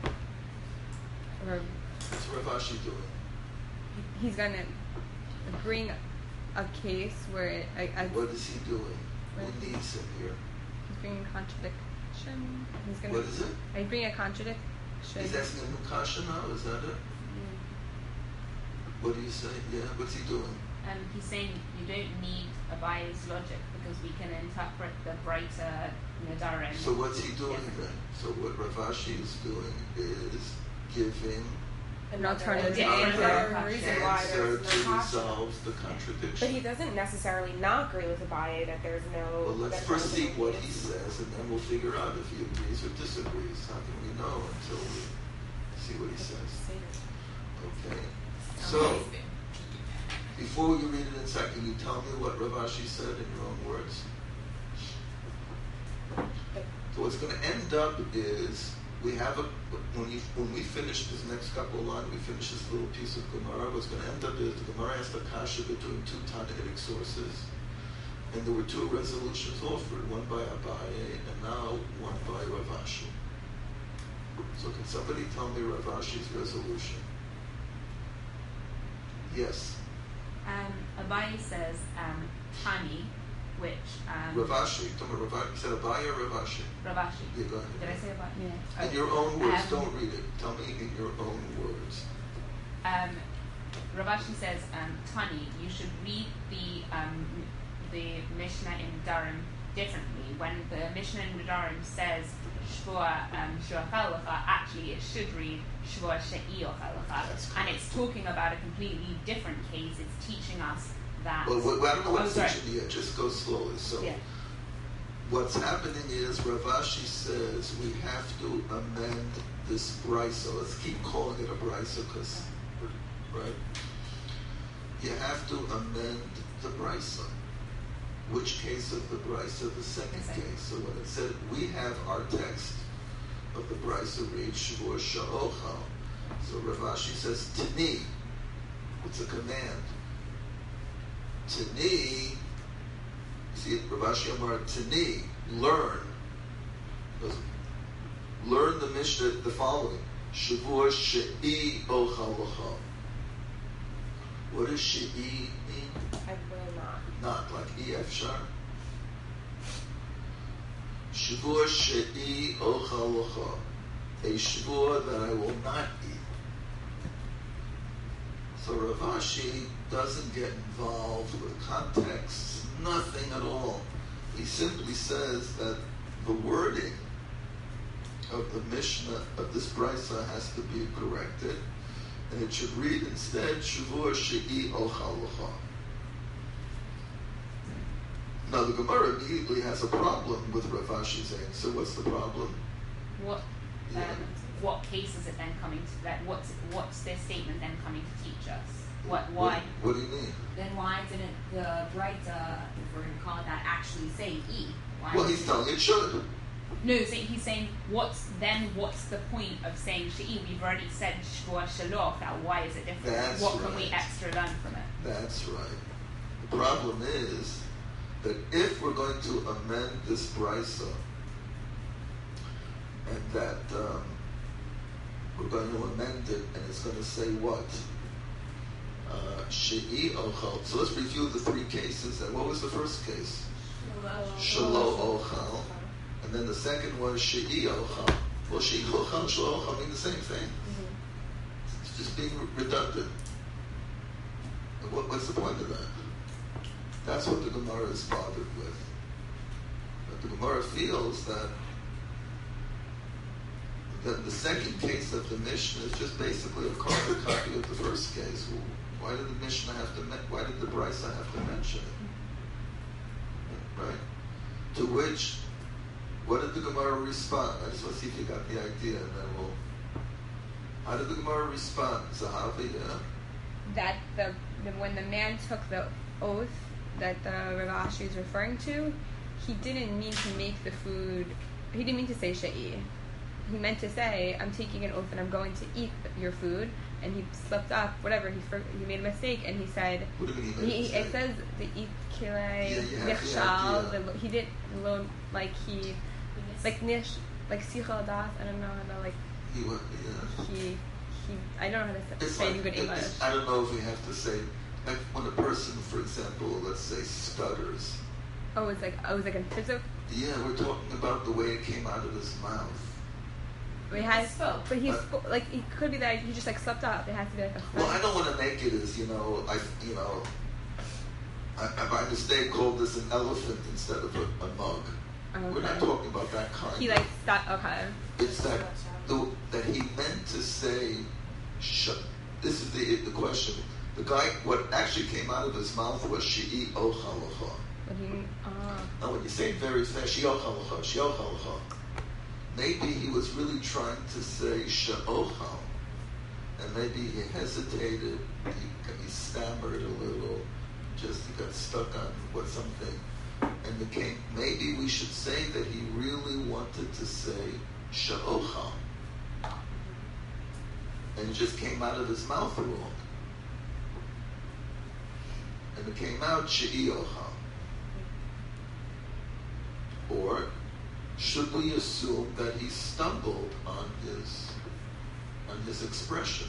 G: Rav,
A: What's Rav Ashi doing?
G: he's gonna bring a case where a, a,
A: What is he doing?
G: Right.
A: Who needs him here?
G: he's bringing contradiction. He's gonna.
A: What is it?
G: He's bringing a contradiction.
A: He's asking him Kasha now, is that it?
G: Mm.
A: What do you say? Yeah, what's he doing?
C: Um, he's saying you don't need Abaye's logic because we can interpret the brighter Nadarim.
A: So what's he doing then? So what Rav Ashi is doing is giving
G: An alternative
B: Another
G: answer.
B: reason why
A: answer
B: there's
A: to
B: no kasha.
A: resolve the contradiction.
B: But he doesn't necessarily not agree with Abaye that there's no.
A: Well, let's
B: that
A: first see
B: there's
A: what
B: no
A: he
B: use.
A: says, and then we'll figure out if he agrees or disagrees. How can we know until we see what he says? Okay. So, before you read it in second, can you tell me what Rav Ashi said in your own words? So what's going to end up is we have a when you when we finish this next couple of lines, we finish this little piece of Gemara. What's going to end up is the Gemara has the kasha between two Tanaitic sources, and there were two resolutions offered, one by Abaye and now one by Rav Ashi. So can somebody tell me Rav Ashi's resolution? Yes.
C: Um, Abaye says um, Tani, which um,
A: Rav Ashi. Tell me Rav Ashi. You said Abaye or Rav Ashi?
C: Rav Ashi.
A: Yeah, go ahead.
C: Did I say Abaye?
G: Yeah.
A: In your own words,
C: Um,
A: don't read it. Tell me in your own words.
C: Um, Rav Ashi says, um, Tani, you should read the um, the Mishnah in Durham differently. When the Mishnah in Durham says Shvua um, Shua Chalacha, actually it should read Shvua She'i Ochalacha.
A: That's
C: And
A: correct.
C: it's talking about a completely different case. It's teaching us that.
A: Well, well, I don't know
C: Oh,
A: what's
C: sorry.
A: teaching yet. Just go slowly. So,
C: Yeah.
A: what's happening is Rav Ashi says we have to amend this brisa. Let's keep calling it a brisa because, right? You have to amend the brisa. Which case of the brisa? The second
C: The second.
A: case. So when it said we have our text of the brisa reads Shavua Sha'ochal. So Rav Ashi says Tani. It's a command. Tani. See it, Rav Ashi Amar Tani. Learn. Goes, learn the Mishnah, the following. Shavua She'i Ochal L'cha. What does She'i mean?
B: I will not.
A: Not like E F Shar. Shavua She'i Ochal L'cha. A Shavua that I will not eat. So Rav Ashi doesn't get involved with context, nothing at all. He simply says that the wording of the Mishnah of this brisa has to be corrected, and it should read instead Shavua She'i Ochal L'cha. Now the Gemara immediately has a problem with Rav Ashi's answer. What's the problem?
C: What um,
A: Yeah.
C: what case is it then coming to? Like, what's what's this statement then coming to teach us? What why?
A: What, what do you mean?
D: Then why didn't the Breita, if we're going to call it that, actually say E? Why
A: Well,
D: did
A: he's
D: it-
A: telling it should.
C: No, so he's saying what's then what's the point of saying She'i? We've already said Shvua Shaloch. Now why is it different?
A: That's
C: what can we
A: right.
C: extra learn from it?
A: That's right. The problem is that if we're going to amend this brisa, and that um, we're going to amend it, and it's going to say what? Uh, She'i Ochal. So let's review the three cases. And what was the first case? Shelo Ochal. And then the second was She'i Ochal. Well, She'i Ochal and Shelo Ochal mean the same thing. It's just being redundant. And what, what's the point of that? That's what the Gemara is bothered with. But the Gemara feels that that the second case of the Mishnah is just basically a carbon copy of the first case. Well, why did the Mishnah have to? Men- why did the Brisa have to mention it? Right. To which, what did the Gemara respond? I just want to see if you got the idea, and then we'll. How did the Gemara respond? Zahavi, yeah.
G: That the, the when the man took the oath that the Rav Ashi is referring to, he didn't mean to make the food. He didn't mean to say She'i. He meant to say, "I'm taking an oath and I'm going to eat your food." And he slipped up, whatever. He for, he made a mistake, and he said,
A: What do you mean? he made a
G: he,
A: mistake?
G: "It says the eat kilei
A: Yeah, you have the
G: nichshal."
A: idea.
G: the- He didn't lo- like he like nish like Sichel Das. I don't know how to like
A: He went, yeah.
G: he he. I don't know how to
A: It's
G: say
A: like,
G: it in good
A: it-
G: English.
A: it's- I don't know if we have to say, like when a person, for example, let's say stutters.
G: Oh, it's like oh, it's like a physical.
A: Yeah, we're talking about the way it came out of his mouth.
G: He has,
D: spoke.
G: but he
A: Uh,
G: spoke like it could be that he just like slept up. It has to be like a.
A: Well, I don't want to make it as, you know, I, you know, I, I by mistake called this an elephant instead of a, a mug.
G: Okay.
A: We're not talking about that kind.
G: He like sat. Okay.
A: It's that the, that he meant to say. Sh- this is the the question. The guy, what actually came out of his mouth was she'i ochalacha.
G: But he. Uh,
A: Now, when you say it very fast, she'i ochalacha, she'i ochalacha. Maybe he was really trying to say she'ochal, and maybe he hesitated. He, he stammered a little. Just he got stuck on what something, and became. Maybe we should say that he really wanted to say she'ochal, and it just came out of his mouth wrong, and it came out she'i ochal. Or should we assume that he stumbled on his on his expression?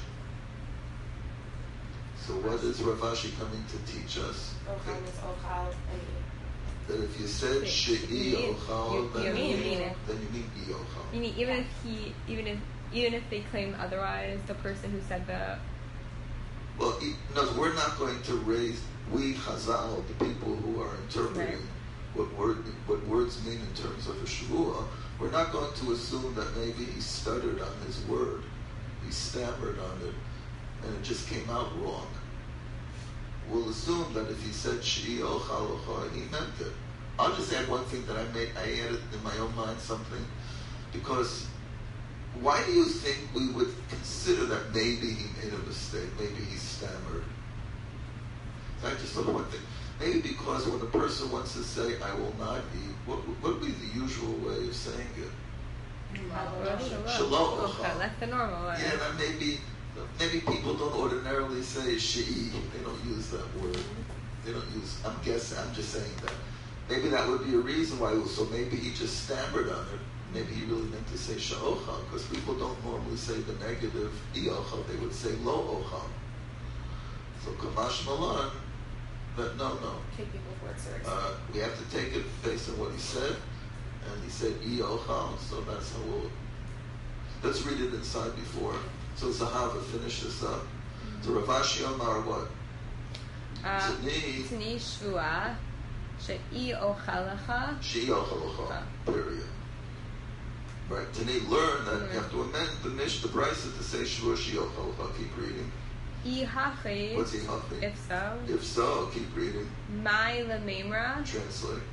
A: So what is Rav Ashi coming to teach us?
B: Ochal is ochal and
A: That if you said she'i ochal,
G: you-
A: then
G: you
A: you
G: mean
A: mean
G: it.
A: then you mean i ochal.
G: meaning even if he even if even if they claim otherwise, the person who said the
A: Well, he, no, we're not going to raise we Chazal, the people who are interpreting
G: Right.
A: what word what words mean in terms of a shavua. We're not going to assume that maybe he stuttered on his word, he stammered on it, and it just came out wrong. We'll assume that if he said she'i ochal ochal, he meant it. I'll just add one thing that I made. I added in my own mind something, because why do you think we would consider that maybe he made a mistake, maybe he stammered? So I just thought of one thing. Maybe because when a person wants to say, I will not eat, what, what would be the usual way of saying it? Shalom.
G: Okay, that's the normal way.
A: Yeah, that maybe, maybe people don't ordinarily say she'i. They don't use that word. They don't use, I'm guessing, I'm just saying that. Maybe that would be a reason why, so maybe he just stammered on it. Maybe he really meant to say sha'ochal, because people don't normally say the negative i'ochal. They would say lo ochal. So kamash malan, but no, no.
B: take people's words seriously.
A: Uh, we have to take it based on what he said, and he said i'ochal, so that's how we'll. Let's read it inside before. So Zahava, finish this up. So Rav Ashi Omar, what?
G: Uh,
A: Tani
G: Tani shvua she'i ochalacha.
A: she'i ochalacha. Period. Right. Tani, learn that you have to amend the mish, the brisa to say shvua she'i ochalacha. Keep reading.
G: I hachi.
A: What's he hachi?
G: If so,
A: If so, keep reading.
G: my lememra.
A: Translate.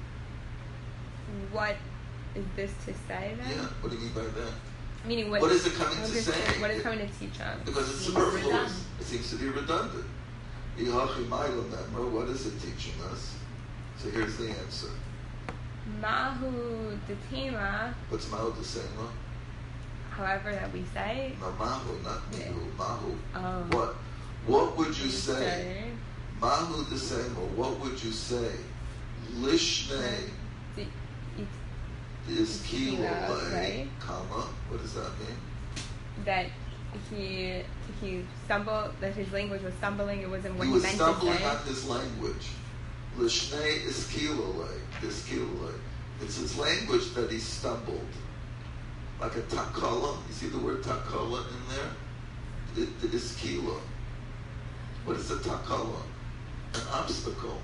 G: What is this to say then?
A: Yeah. What do you mean by that?
G: Meaning what?
A: What is it coming
G: what
A: to
G: is-
A: say?
G: What is it coming to teach us?
A: Because it's
C: Seems
A: superfluous.
C: redundant.
A: It seems to be redundant. Ihachi Maila Memra, what is it teaching us? So here's the answer.
G: Mahu detema.
A: What's Mahu Desema?
G: However that we say.
A: No, Mahu, not Mihu. Mahu.
G: Oh.
A: What? What would you
G: we
A: say? Mahu Desema, what would you say? Lishnei
G: The- it-
A: is
G: Kila,
A: Kilale,
G: right?
A: comma. What does that mean?
G: that he he stumbled. That his language was stumbling. It wasn't what
A: He
G: he,
A: was
G: meant
A: stumbling
G: to say.
A: on his language. Lishnei is Kilale, is Kilale. It's his language that he stumbled. Like a takala. You see the word takala in there? It, it is kila. What is a takala? An obstacle.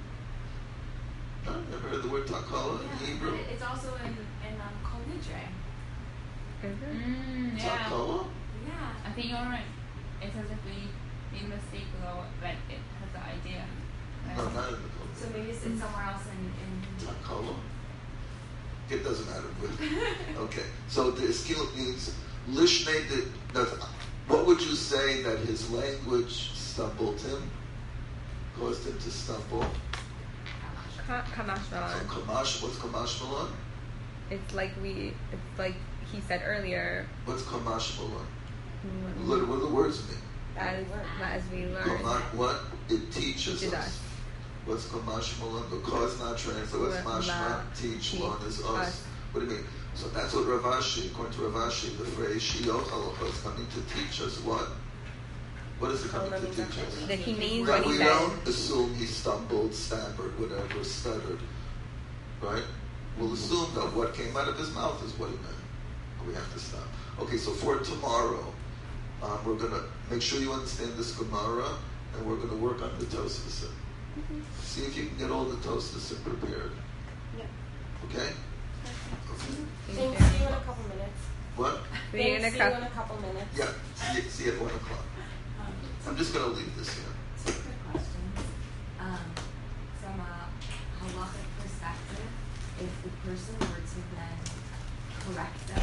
A: I've never heard the word takala in
D: Yeah,
A: Hebrew.
D: but it- it's also in in um, Kol Nidre.
G: Is it?
C: Mm, yeah.
A: Takala?
D: Yeah.
C: I think you're right. It's as if we made a mistake or like it has the idea.
A: No, not in the
D: So
A: Kol.
D: maybe it's, it's somewhere else in in.
A: Takala? It doesn't matter. Okay. So the iskil means lishne. The, what would you say that his language stumbled him, caused him to stumble?
G: Ka- Kamash
A: So
G: Malan.
A: kamash. What's kamash malan?
G: It's like we. It's like he said earlier.
A: What's kamash malan?
G: mm,
A: What, what do the words mean?
G: As as we learn.
A: Kama- what it teaches
G: Teaches
A: us.
G: us.
A: What's kamash malan? The cause not translate. What's
G: What
A: mashma?
G: ma-
A: Teach.
G: teach
A: One is us.
G: us.
A: What do you mean? So that's what Rav Ashi, according to Rav Ashi, the phrase Shiyot Halacha is coming to teach us what? What is it coming to teach us?
G: That he means
A: That
G: what
A: we
G: he said.
A: don't assume he stumbled, stammered, whatever, stuttered. Right? We'll assume that what came out of his mouth is what he meant. And we have to stop. Okay, so for tomorrow, um, we're going to make sure you understand this Gemara, and we're going to work on the Tosfos.
G: Mm-hmm.
A: See if you can get all the Tosfos prepared.
E: Yep.
A: Okay? Okay.
B: Thanks.
G: you.
B: See you in a couple minutes.
A: What?
G: See you in a
B: Thanks. See you in
G: couple.
B: a couple minutes.
A: Yeah, see you, see you at one o'clock.
D: Um,
A: I'm just going to leave this here.
D: Two quick questions. Um, from a halachic perspective, if the person were to then correct them